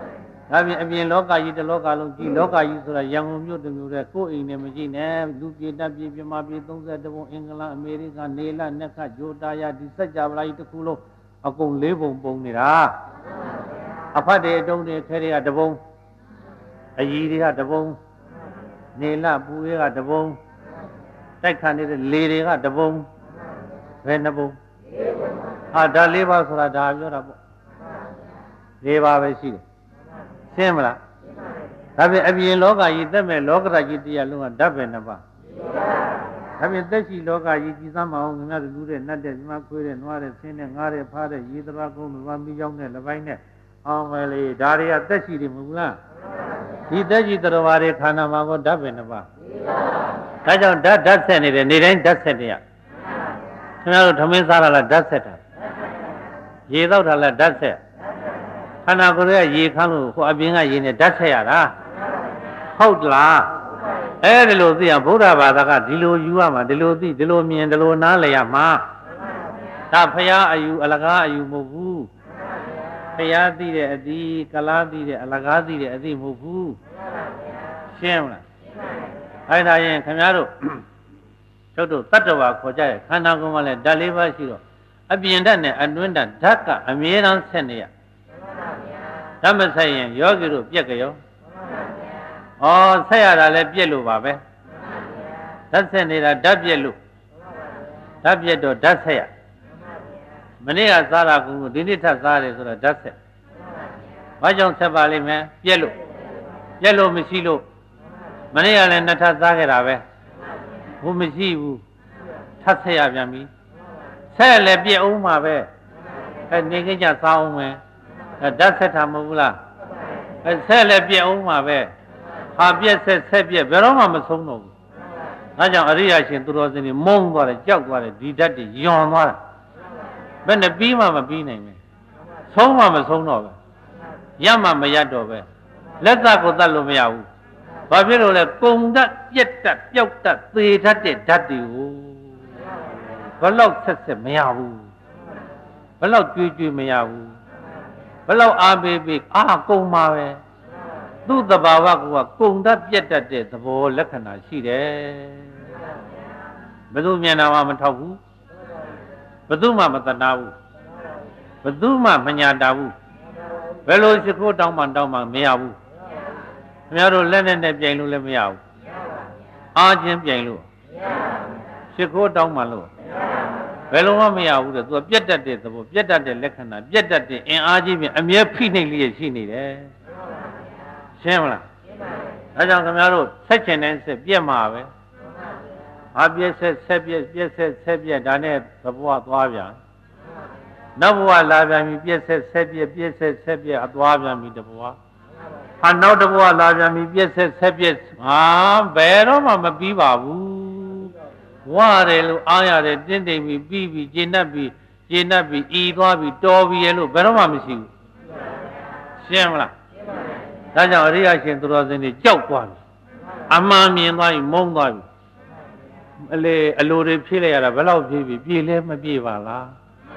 ဒါပြင်အပြင်လောကကြီးတစ်လောကလုံးကြည့်လောကကြီးဆိုတာရန်ကုန်မြို့တစ်မြို့တည်းကိုယ်အိမ်နဲ့မကြည့်နဲ့လူပြည်တပ်ပြည်ပြမပြည်32ဘုံအင်္ဂလန်အမေရိကနေလနက်ခတ်ဂျိုတာယာဒီစัจ java လာကြီးတစ်ခုလုံးအကုန်၄ဘုံပုံနေတာအဖတ်တွေအတုံးတွေခဲတွေကတဘုံအကြီးတွေကတဘုံနေလပူတွေကတဘုံတိုက်ခါနေတဲ့လေတွေကတဘုံဘယ်နှဘုံဟာဒါ၄ပါးဆိုတာဒါပြောတာပေါ့၄ပါးပဲရှိတယ်ရှင်းမလားဒါဖြင့်အပြင်လောကကြီးသက်မဲ့လောကရကြီးတရားလုံးကဓာတ်ပဲနှစ်ပါးဒါဖြင့်သက်ရှိလောကကြီးကြည်စမ်းမအောင်ခင်ဗျားတို့လူတဲ့နတ်တဲ့ဒီမှာခွေးတဲ့နွားတဲ့ဆင်းတဲ့ငါးတဲ့ဖားတဲ့ရေသဘာကုန်းတွေမီးကြောင်းတဲ့လပိုင်းနဲ့အောင်မယ်လေဒါတွေကသက်ရှိတွေမဟုတ်လားဒီသက်ရှိတော်ဘာတွေခန္ဓာမှာကောဓာတ်ပဲနှစ်ပါးဒါကြောင့်ဓာတ်ဆက်နေတယ်နေတိုင်းဓာတ်ဆက်နေရခင်ဗျားတို့ထမင်းစားတာလားဓာတ်ဆက်တာရေတောက်တာလားဓာတ်ဆက်ခန္ဓာကိုယ်ရဲ့ရေခမ်းလို့ဟိုအပြင်ကရေနဲ့ဓာတ်ဆက်ရတာဟုတ်လားအဲဒီလိုသိရင်ဗုဒ္ဓဘာသာကဒီလိုယူရမှာဒီလိုသိဒီလိုမြင်ဒီလိုနားလည်ရမှာဒါဖရာအယူအလကားအယူမဟုတ်ဘူးဖရာသိတဲ့အသီးကလားသိတဲ့အလကားသိတဲ့အသီးမဟုတ်ဘူးရှင်းမလားအဲ့ဒါရင်ခင်ဗျားတို့တို့တတ္တဝါခေါ်ကြရဲ့ခန္ဓာကိုယ်မှာလည်းဓာတ်၄ပါးရှိတော့အပြင်ဓာတ်နဲ့အတွင်းဓာတ်ဓာတ်ကအမြဲတမ်းဆက်နေရဓာတ်မဆက်ရင်ယောဂီတို့ပြက်ကြရောဩဆက်ရတာလည်းပြက်လို့ပါပဲဓာတ်ဆက်နေတာဓာတ်ပြက်လို့ဓာတ်ပြက်တော့ဓာတ်ဆက်ရမနေ့ကစားတာကူဒီနေ့ထပ်စားတယ်ဆိုတော့ဓာတ်ဆက်ဘာကြောင့်ဆက်ပါလိမ့်မယ်ပြက်လို့မရှိလို့မနေ့ကလည်းနှစ်ထပ်စားခဲ့တာပဲဘုမရှိဘူးထပ်ဆက်ရပြန်ပြီဆက်လည်းပြက်အောင်မှာပဲနေကြကြစားအောင်မယ်ဓာတ်ဆက်တာမဟုတ်ဘူးလားဆက်လည်းပြက်အောင်မှာပဲဟာပြက်ဆက်ပြက်ဘယ်တော့မှမဆုံးတော့ဘူးဒါကြောင့်အရိယာရှင်သူတော်စင်တွေမုန်းသွားတယ်ကြောက်သွားတယ်ဒီဓာတ်တွေယွန်သွားတာဘယ်နဲ့ပြီးမှမပြီးနိုင်ဘူးဆုံးမှမဆုံးတော့ပဲရမှမရတော့ပဲလက်သက်ကိုတတ်လို့မရဘူးဘာဖြစ်လို့လဲကုံဓာတ်ပြက်ဓာတ်ပျောက်ဓာတ်သေဓာတ်တဲ့ဓာတ်တွေကိုဘလောက်ဆက်မရဘူးဘလောက်ကြွေမရဘူးဘလောက်အားပေးကုံပါပဲသူ့သဘာဝကကုံဓာတ်ပြက်တတ်တဲ့သဘောလက္ခဏာရှိတယ်ဘယ်သူမျက်နှာမှမထောက်ဘူးဘယ်သူမှမတနာဘူးဘယ်သူမှမညာတာဘူးဘယ်လိုရှိခိုးတောင်းမှမရဘူးခင်ဗျားတို့လက်နဲ့ပြိုင်လို့လည်းမရဘူးအားချင်းပြိုင်လို့ရှိခိုးတောင်းမှလို့ဘယ်လိုမှမရဘူးတဲ့သူကပြက်တတ်တဲ့သဘောပြက်တတ်တဲ့လက္ခဏာပြက်တတ်တဲ့အင်အားကြီးပြင်အမြဲဖိနှိပ်လျက်ရှိနေတယ်ရှင်းမလားဒါကြောင့်ခင်ဗျားတို့ဆက်ချင်တဲ့ဆက်ပြက်မှာပဲအပြက်ဆက်ပြက်ဒါနဲ့သဘောသွားပြန်နောက်ဘဝလာပြန်ပြီပြက်ဆက်ပြက်အသွားပြန်ပြီတဘဝဟာနောက်တဘဝလာပြန်ပြီပြက်ဆက်ပြက်ဟာဘယ်တော့မှမပြီးပါဘူးဝရတယ်လို့အားရတယ်တင်းတိမ်ပြီးကျေနပ်ပြီးဤသွားပြီးတော်ပြီးရဲ့လို့ဘယ်တော့မှမရှိဘူးရှင်းမလားဒါကြောင့်အရိယာရှင်သူတော်စင်တွေကြောက်သွားပြီအမှန်မြင်သွားပြီမုန်းသွားပြီအလိုတွေဖြည့်လိုက်ရတာဘယ်လောက်ဖြည့်ပြီပြေလဲမပြေပါလား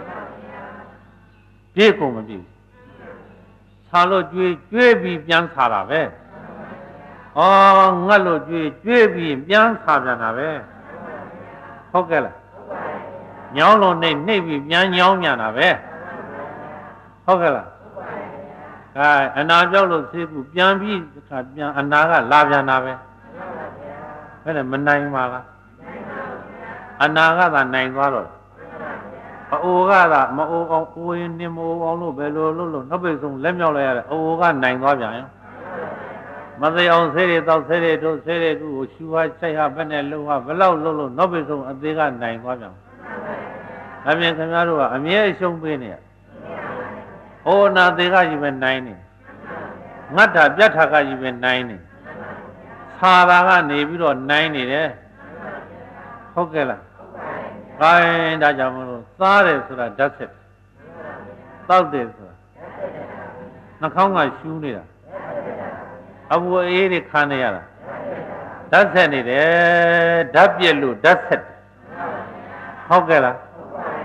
ပြေကုန်မပြေဆာလို့ကျွေးပြီးပြန်ဆာတာပဲဩငတ်လို့ကျွေးပြီးပြန်ဆာပြန်တာပဲဟုတ်ကဲ့လားညောင်းလို့နှိပ်ပြီးပြန်ညောင်းပြန်တာပဲဟုတ်ကဲ့လားအနာပြောက်လို့ဆေးကူပြန်ပြီးပြန်အနာကလာပြန်တာပဲဘယ်နဲ့မနိုင်ပါလားအနာကသာနိုင်သွားတော့အိုကသာမအိုအောင်အိုရင်နေမအိုအောင်လို့ဘယ်လိုလုပ်လို့နောက်ပိတ်ဆုံးလက်မြောက်လိုက်ရတယ်အိုကနိုင်သွားပြန်ရောမသိအောင်ဆေးတွေတောက်ဆေးတွေတို့ဆေးတွေကိုရှူဟာစိုက်ဟာဘယ်နဲ့လုံးဟာဘယ်လောက်လုပ်လို့နောက်ပိတ်ဆုံးအသေးကနိုင်သွားပြန်အမြင်ခင်ဗျားတို့ကအမြဲရှုံးပေးနေရဩနာသေးကကြီးပဲနိုင်နေငတ်တာပြတ်တာကကြီးပဲနိုင်နေဆာတာကနေပြီးတော့နိုင်နေတယ်ဟုတ်ကဲ့လားခိုင်းဒါကြောင့်မလို့သားတယ်ဆိုတာဓာတ်ဆက်တောက်တယ်ဆိုတာနှာခေါင်းကရှူးနေတာအပူအေးတွေခါနေရတာဓာတ်ဆက်နေတယ်ဓာတ်ပြက်လို့ဓာတ်ဆက်ဟုတ်ကဲ့လား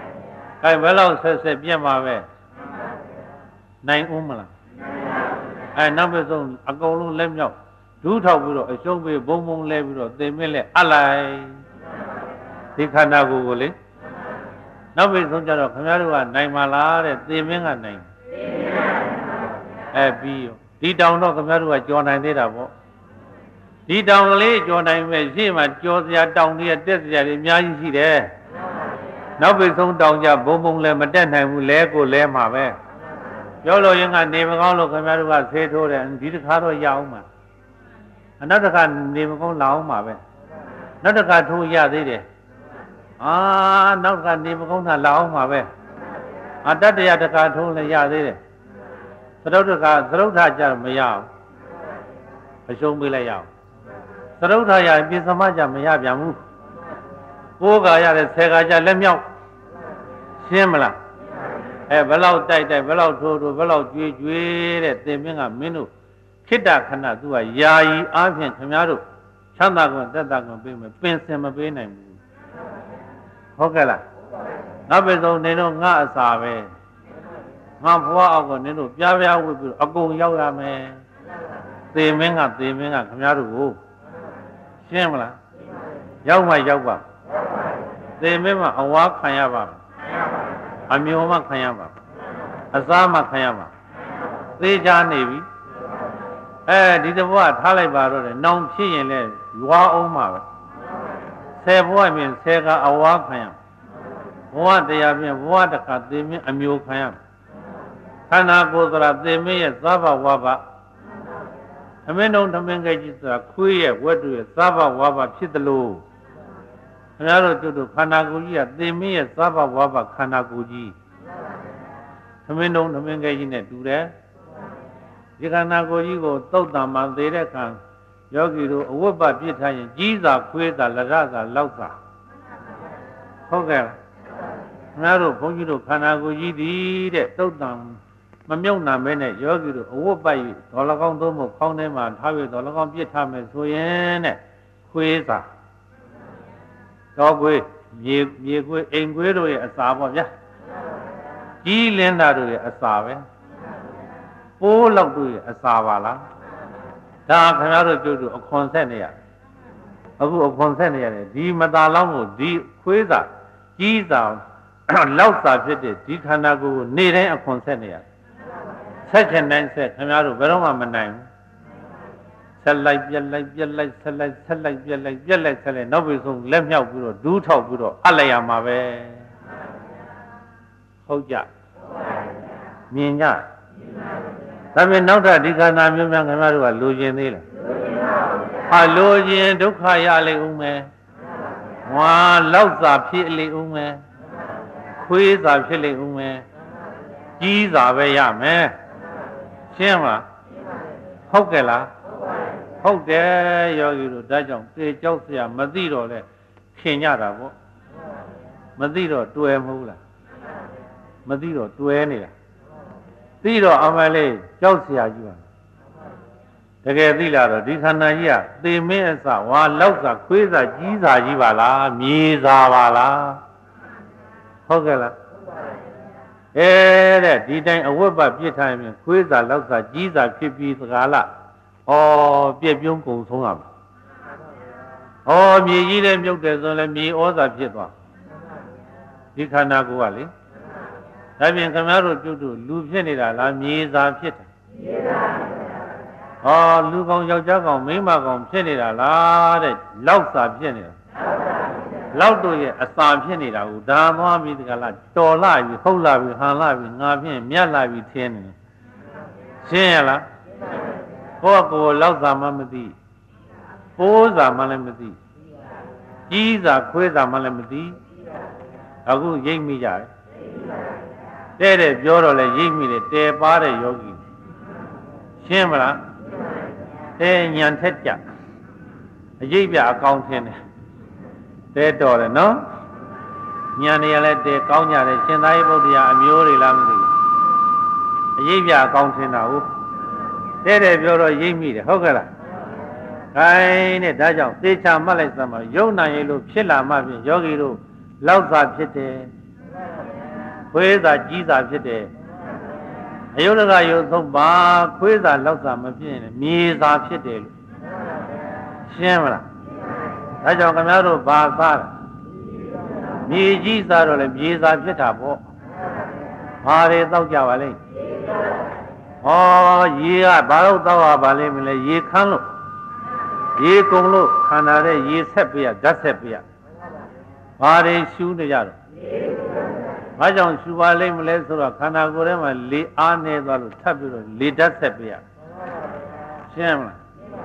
ခိုင်းဘယ်လောက်ဆက်ပြက်မှာပဲနိုင်ဦးမလားနောက်ပဲဆုံးအကုန်လုံးလက်မြောက်ဒူးထောက်ပြီးတော့အရှုံးပေးဘုံဘုံလဲပြီးတော့သင်မင်းလဲအလိုက်ဒီခန္ဓာကိုယ်ကိုလေနောက်ပဲဆုံးကြတော့ခင်ဗျားတို့ကနိုင်ပါလားတဲ့သင်မင်းကနိုင်ပြီးရောဒီတောင်တော့ခင်ဗျားတို့ကကြော်နိုင်သေးတာပေါ့ဒီတောင်ကလေးကြော်နိုင်မဲ့ရှေ့မှာကြော်စရာတောင်တွေတက်စရာတွေအများကြီးရှိတယ်နောက်ပိတ်ဆုံးတောင်ကြဘုံဘုံလည်းမတက်နိုင်ဘူးလဲကိုလဲမှာပဲပြောလို့ရင်ကနေမကောင်းလို့ခင်ဗျားတို့ကဆေးထိုးတယ်ဒီတစ်ခါတော့ရအောင်မှာနောက်တစ်ခါနေမကောင်းလာအောင်မှာပဲနောက်တစ်ခါထိုးရသေးတယ်နောက်တစ်ခါနေမကောင်းတာလာအောင်မှာပဲတတ္တရာတစ်ခါထိုးလည်းရသေးတယ်သရုပ်တစ်ခါသရုပ်ထကြမရအောင်အရှုံးပေးလိုက်ရအောင်သရုပ်ထရပြင်စမကြမရပြန်ဘူးကိုးကာရတယ်ဆယ်ကာကြလက်မြောက်ရှင်းမလားဘယ်လောက်တိုက်ဘယ်လောက်ထိုးဘယ်လောက်ကြွေးတဲ့သင်မင်းကမင်းတို့ခိတ္တခဏသူကယာယီအားဖြင့်ခင်ဗျားတို့ချမ်းသာကွန်သက်သာကွန်ပေးမယ်ပင်စင်မပေးနိုင်ဘူးဟုတ်ကဲ့လားနောက်ပဲဆုံးနေတော့ငါအစာပဲငါဘွားအောက်ကနင်းတို့ပြားပြားဝစ်ပြီးအကုန်ရောက်ရမယ်သေမင်းကခင်ဗျားတို့ကိုရှင်းမလားရောက်မှရောက်ပါသေမင်းမှအဝါခံရပါအမျိုးမှခံရပါအစားမှခံရပါသေချာနေပြီဒီတဘွားထားလိုက်ပါတော့တယ်နောင်ဖြစ်ရင်လဲရွာအောင်မှာပဲ10ဘွားပြင်10ကအဝါခံရဘဝတရားပြင်ဘဝတစ်ခါသေမင်းအမျိုးခံရခန္ဓာကိုယ်ဆိုတာသေမင်းရဲ့သဗ္ဗဝါဘသမင်းတော်သမင်းကြကြီးဆိုတာခွေးရဲ့ဝက်တွေရဲ့သဗ္ဗဝါဘဖြစ်တယ်လို့ခင်ဗျားတို့တို့ခန္ဓာကိုယ်ကြီးကသေမင်းရဲ့သဗ္ဗဝါဘခန္ဓာကိုယ်ကြီးသမင်းတော်သမင်းကြကြီးနဲ့တူတယ်ဒီခန္ဓာကိုယ်ကြီးကိုသုတ်တံမှသေးတဲ့ခံယောဂီတို့အဝတ်ပပြစ်ထားရင်ကြီးစာခွေးစာလရစာလောက်စာဟုတ်ကဲ့ခင်ဗျားတို့ဘုန်းကြီးတို့ခန္ဓာကိုယ်ကြီးဒီတဲ့သုတ်တံမမြုပ်နာမဲနဲ့ယောဂီတို့အဝတ်ပိုက်ဒေါ်လကောင်းသုံးဖို့ခေါင်းထဲမှာထားပြီးဒေါ်လကောင်းပြစ်ထားမယ်ဆိုရင်တဲ့ခွေးစာတော့ခွေးမြေခွေးအိမ်ခွေးတို့ရဲ့အစာပေါ့ဗျာကြီးလင်းတာတို့ရဲ့အစာပဲပိုးလောက်တို့ရဲ့အစာပါလားဒါခင်ဗျားတို့တို့အခွန်ဆက်နေရအခုအခွန်ဆက်နေရတယ်ဒီမသာလောင်းကိုဒီခွေးစာကြီးစာလောက်စာဖြစ်တဲ့ဒီခန္ဓာကိုယ်ကိုနေတိုင်းအခွန်ဆက်နေရဆက်ချင်တိုင်းဆက်ခင်ဗျားတို့ဘယ်တော့မှမနိုင်ဘူးဆက်လိုက်ပြက်လိုက်ဆက်လိုက်ပြက်လိုက်ဆက်လိုက်နောက်ပြီးဆုံးလက်မြောက်ပြီးတော့ဒူးထောက်ပြီးတော့အပ်လိုက်ရမှာပဲဟုတ်ကြမြင်ကြဒါပေမဲ့နောက်ထပ်ဒီခန္ဓာမျိုးများခင်ဗျားတို့ကလိုချင်သေးလားလိုချင်ဒုက္ခရလိမ့်ဦးမယ်ဝါလောက်စာဖြစ်လိမ့်ဦးမယ်ခွေးစာဖြစ်လိမ့်ဦးမယ်ကြီးစာပဲရမယ်ရှင်းမလားဟုတ်ကဲ့လားဟုတ်တယ်ယောဂီတို့ဒါကြောင့်သေကြောက်เสียမသိတော့လဲခင်ကြတာပေါ့မသိတော့တွယ်မဟုတ်လားမသိတော့တွယ်နေတာသိတော့အမလေးကြောက်เสียကြီးပါတကယ်သိလာတော့ဒီခန္ဓာကြီးကသေမင်းအစဝါလောက်စာခွေးစာကြီးစာကြီးပါလားမြေစာပါလားဟုတ်ကဲ့လားတဲ့ဒီတိုင်းအဝတ်ပပြစ်ထားရင်ခွေးစာလောက်စာကြီးစာဖြစ်ပြီးသကားလားပြည့်ပြုံးကုန်ဆုံးရမှာမြေကြီးလည်းမြုပ်တယ်ဆိုရင်လည်းမြေဩဇာဖြစ်သွားဒီခန္ဓာကိုယ်ကလေဒါပြင်ခင်ဗျားတို့ပြုတ်တို့လူဖြစ်နေတာလားမြေစာဖြစ်တာမြေစာလူကောင်ယောက်ျားကောင်မိန်းမကောင်ဖြစ်နေတာလားတဲ့လောက်စာဖြစ်နေတာလောက်တို့ရဲ့အစာဖြစ်နေတာကိုဒါသွားပြီးဒီကလာတော်လာပြီဟုတ်လာပြီဟန်လာပြီငါဖြင့်မြတ်လာပြီထင်းနေရှင်းရလားကိုလောက်စာမှမသိပိုးစာမှလည်းမသိကြီးစာခွေးစာမှလည်းမသိအခုရိပ်မိကြတယ်တဲ့ပြောတော့လဲရိပ်မိတယ်တဲပါတဲ့ယောဂီရှင်းမလားညံထက်ကြအရိပ်ပြအကောင်းထင်းတယ်တဲတော်တယ်နော်ညံနေရလဲတဲကောင်းကြတယ်ရှင်သာရိပုတ္တရာအမျိုးတွေလားမသိဘူးအရိပ်ပြအကောင်းထင်းတာဟုတ်တဲ့ပြောတော့ရိပ်မိတယ်ဟုတ်ကဲ့လားခိုင်းတဲ့ဒါကြောင့်သေချာမှတ်လိုက်စမ်းပါယုံနာရည်လို့ဖြစ်လာမှဖြင့်ယောဂီတို့လောက်စာဖြစ်တယ်ခွေးစာကြီးစာဖြစ်တယ်အယုဒကယုတ်သုံးပါခွေးစာလောက်စာမဖြစ်ရင်မြေစာဖြစ်တယ်လို့ရှင်းမလားဒါကြောင့်ခင်ဗျားတို့ဘာစားလဲမြေကြီးစားတော့လေမြေစာဖြစ်တာပေါ့ဘာတွေတောက်ကြပါလိမ့်ဟောရေကဘာလို့တောက်ရပါလိမ့်မလဲရေခမ်းလို့ရေကုန်လို့ခန္ဓာရဲ့ရေဆက်ပြရဓာတ်ဆက်ပြရဘာတွေရှူးနေကြတော့ဘာကြောင့်ရှူပါလိမ့်မလဲဆိုတော့ခန္ဓာကိုယ်ထဲမှာလေအားနေသွားလို့ထပ်ပြီးတော့လေဓာတ်ဆက်ပြရရှင်းမလား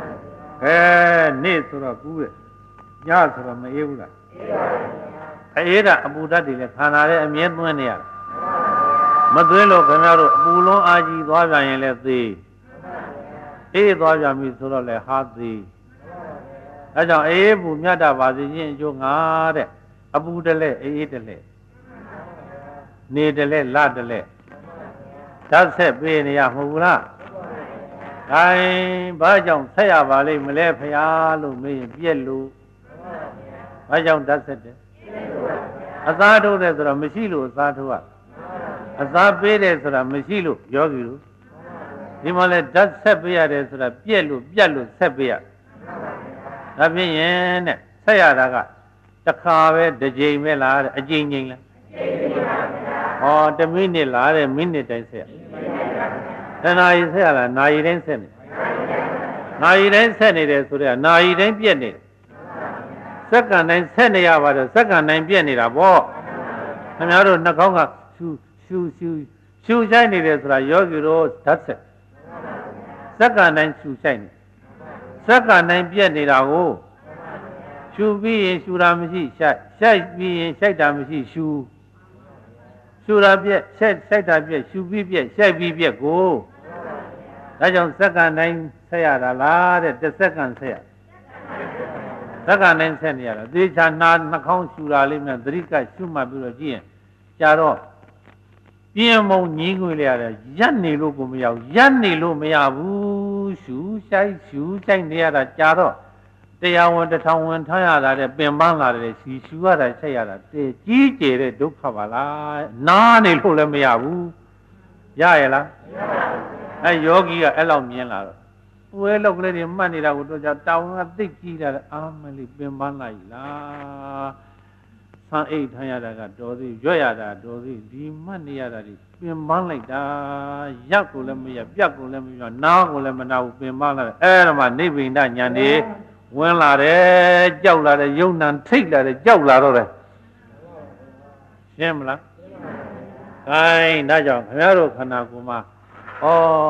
နေ့ဆိုတော့ကူးတယ်ညဆိုတော့မအေးဘူးလားအေးတာအပူဓာတ်တွေလည်းခန္ဓာရဲ့အမြဲသွင်းနေရတယ်မသွင်းလို့ခင်ဗျားတို့အပူလုံးအာကြီးသွားပြန်ရင်လည်းသေအေးသွားပြန်ပြီဆိုတော့လည်းဟာသေအဲကြောင့်အေးပူမြတ်တာပါစေခြင်းအကျိုးငါတဲ့အပူတလဲအေးတလဲနေတလဲလတလဲဓာတ်ဆက်ပေးနေရမဟုတ်ဘူးလားဂိုင်းဘာကြောင့်ဆက်ရပါလိမ့်မလဲဖရာလို့မေးရင်ပြက်လို့ဘာကြောင့်ဓာတ်ဆက်တယ်အသာထုတ်တယ်ဆိုတော့မရှိလို့အသာထုတ်ရအသာပေးတယ်ဆိုတာမရှိလို့ယောဂီတို့ဒီမှာလဲဓာတ်ဆက်ပေးရတယ်ဆိုတာပြက်လို့ပြတ်လို့ဆက်ပေးရဒါဖြစ်ရင်တဲ့ဆက်ရတာကတစ်ခါပဲတစ်ကြိမ်ပဲလားတဲ့အကြိမ်ကြိမ်လားဟော1မိနစ်လားတဲ့မိနစ်တိုင်းဆက်ရနာရီဆက်ရလားနာရီတိုင်းဆက်နေနာရီတိုင်းဆက်နေတယ်ဆိုတော့နာရီတိုင်းပြက်နေတယ်စက္ကန့်တိုင်းဆက်နေရပါတယ်စက္ကန့်တိုင်းပြက်နေတာပေါ့ခင်ဗျားတို့နှာခေါင်းကရှူဆိုင်နေတယ်ဆိုတာယောဂီတို့ဓာတ်ဆက်စက္ကန့်တိုင်းရှူဆိုင်နေစက္ကန့်တိုင်းပြက်နေတာကိုရှူပြီးရင်ရှူတာမရှိရှိုက်ပြီးရင်ရှိုက်တာမရှိရှူတာပြက်ရှိုက်တာပြက်ရှူပြီးပြက်ရှိုက်ပြီးပြက်ကိုဒါကြောင့်စက္ကန့်တိုင်းဆက်ရတာလားတဲ့တစ်စက္ကန့်ဆက်ရစက္ကန့်တိုင်းဆက်နေရတာသေချာနှာခေါင်းရှူတာလေးနဲ့သတိကရှုမှတ်ပြီးတော့ကြည့်ရင်ကြာတော့ပြင်းမုံညီးငွေလေရတယ်ရက်နေလို့ကိုမရဘူးရက်နေလို့မရဘူးရှူဆိုင်နေရတာကြာတော့တရားဝင်တစ်ထောင်ဝင်ထားရတာတဲ့ပင်ပန်းလာတယ်ရှူရတာဆက်ရတာကြီးကျယ်တဲ့ဒုက္ခပါလားနားနေလို့လည်းမရဘူးရရဲ့လားယောဂီကအဲ့လောက်မြင်လာတော့ဝဲလောက်ကလေးတွေမှတ်နေတာကိုတော့ကြောင့်တောင်းကသိကြီးတာအာမလေးပင်ပန်းလိုက်လားဆန်းအိတ်ထားရတာကတော်သေးရွတ်ရတာတော်သေးဒီမှတ်နေရတာဒီပင်ပန်းလိုက်တာရက်ကိုလည်းမရပြတ်ကိုလည်းမရနားကိုလည်းမနာဘူးပင်ပန်းလာတယ်အဲ့ဒါမှနိဗ္ဗိန္ဒညာနေဝင်လာတယ်ကြောက်လာတယ်ယုံနံထိတ်လာတယ်ကြောက်လာတော့တယ်ရှင်းမလားခိုင်းဒါကြောင့်ခင်ဗျားတို့ခန္ဓာကိုယ်မှာဩ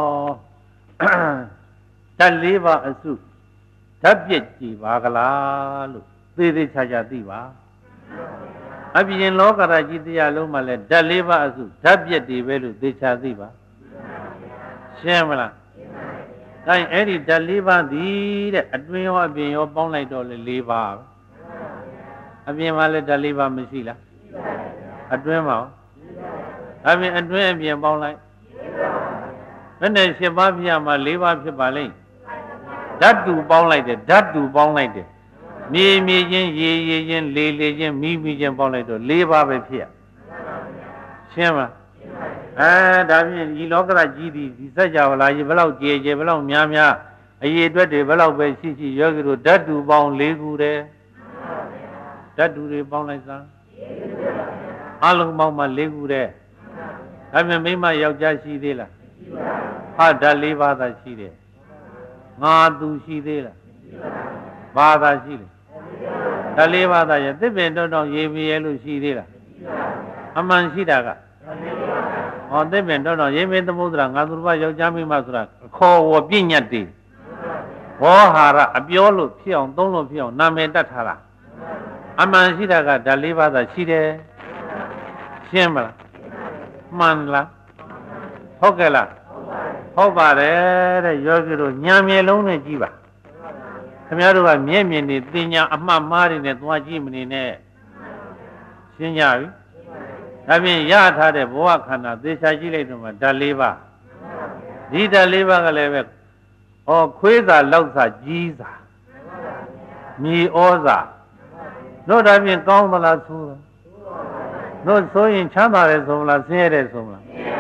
ဓာတ်၄ပါးအစုဓာတ်ပြည့်ကြည်ပါကလားလို့သေသေးချာချာသိပါအပြင်လောကရာကြီးတရားလုံးမှာလဲဓာတ်၄ပါးအစုဓာတ်ပြည့်တွေပဲလို့သေချာသိပါရှင်းမလားဒါရင်အဲ့ဒီဓာတ်၄ပါးသည်တဲ့အတွင်းရောအပြင်ရောပေါင်းလိုက်တော့လေ၄ပါးအပြင်မှာလဲဓာတ်၄ပါးမရှိလားအတွင်းမှာအပြင်အတွင်းအပြင်ပေါင်းလိုက်ဘယ်နဲ့၈ပါးပြရမှာ၄ပါးဖြစ်ပါလိမ့်ဓာတ်တူပေါင်းလိုက်တယ်ဓာတ်တူပေါင်းလိုက်တယ်မြေချင်းရေချင်းလေချင်းမိချင်းပေါင်းလိုက်တော့၄ပါးပဲဖြစ်ရရှင်းမလားဒါဖြင့်ဒီလောကရကြီးဒီစัจ java လာကြီးဘယ်လောက်ကျေဘယ်လောက်များအရေးအတွက်တွေဘယ်လောက်ပဲရှိယောဂီတို့ဓာတ်တူပေါင်း၄ခုတယ်ဓာတ်တူတွေပေါင်းလိုက်စမ်းအလုံးပေါင်းမှ၄ခုတယ်ဒါဖြင့်မိမယောက်ျားရှိသေးလားဟာဓာတ်၄ပါးသာရှိတယ်ငါသူရှိသေးလားဘာသာရှိလဲဓာတ်၄ပါးသာရဲ့သစ်ပင်တော့ရေပြဲလို့ရှိသေးလားအမှန်ရှိတာကဟောသစ်ပင်တော့ရေမေသမုဒ္ဒရာငါသူတစ်ပါးယောက်ျားမိန်းမဆိုတာခေါ်ဝပြညတ်တေဘောဟာရအပြောလို့ဖြစ်အောင်သုံးလို့ဖြစ်အောင်နာမည်တတ်ထားတာအမှန်ရှိတာကဓာတ်၄ပါးသာရှိတယ်ရှင်းမလားမှန်လားဟုတ်ကဲ့လားဟုတ်ပါတယ်တဲ့ယောဂီတို့ညာမျက်လုံးနဲ့ကြည့်ပါခင်ဗျားတို့ကမျက်မြင်နေတင်ညာအမှတ်မှားတွေနဲ့သွားကြည့်မနေနဲ့ရှင်းကြပြီဒါဖြင့်ရထားတဲ့ဘဝခန္ဓာသေချာကြည့်လိုက်တော့မှဓာတ်၄ပါးဒီဓာတ်၄ပါးကလည်းပဲခွေးစာလောက်စာကြီးစာမြေဩစာတို့ဒါဖြင့်ကောင်းသလားဆိုးလားတို့ဆိုရင်ချမ်းသာတယ်ဆိုမလားဆင်းရဲတယ်ဆိုမလား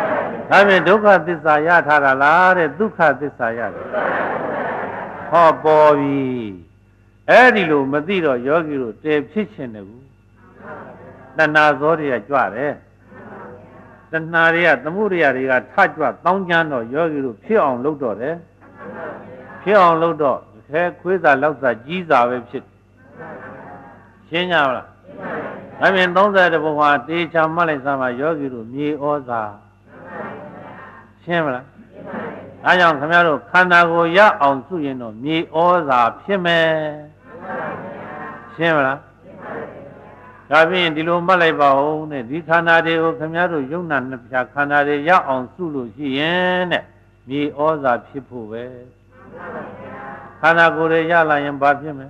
ဒါဖြင့်ဒုက္ခသစ္စာရထားတာလားတဲ့ဒုက္ခသစ္စာရတယ်ဟောပေါ်ပြီအဲ့ဒီလိုမသိတော့ယောဂီတို့တည်ဖြစ်ခြင်းတယ်ဘူးတဏှာဇောတွေကကြွတယ်တဏှာတွေကသမှုရိယတွေကထကြွတောင်းကျမ်းတော့ယောဂီတို့ဖြစ်အောင်လုပ်တော့တယ်ဖြစ်အောင်လုပ်တော့ခဲခွေးစာလောက်စာကြီးစာပဲဖြစ်ရှင်းကြမလားဒါဖြင့်30ဘုံဟာတေချာမှတ်လိုက်စမ်းပါယောဂီတို့မြေဩဇာရှင်းမလားဒါကြောင့်ခင်ဗျားတို့ခန္ဓာကိုယ်ရအောင်စုရင်တော့မြေဩဇာဖြစ်မယ်ရှင်းမလားဒါဖြင့်ဒီလိုမှတ်လိုက်ပါဦးနဲ့ဒီခန္ဓာတွေကိုခင်ဗျားတို့ယုံနာနှစ်ဖြာခန္ဓာတွေရအောင်စုလို့ရှိရင်တဲ့မြေဩဇာဖြစ်ဖို့ပဲခန္ဓာကိုယ်တွေရလာရင်ဘာဖြစ်မလဲ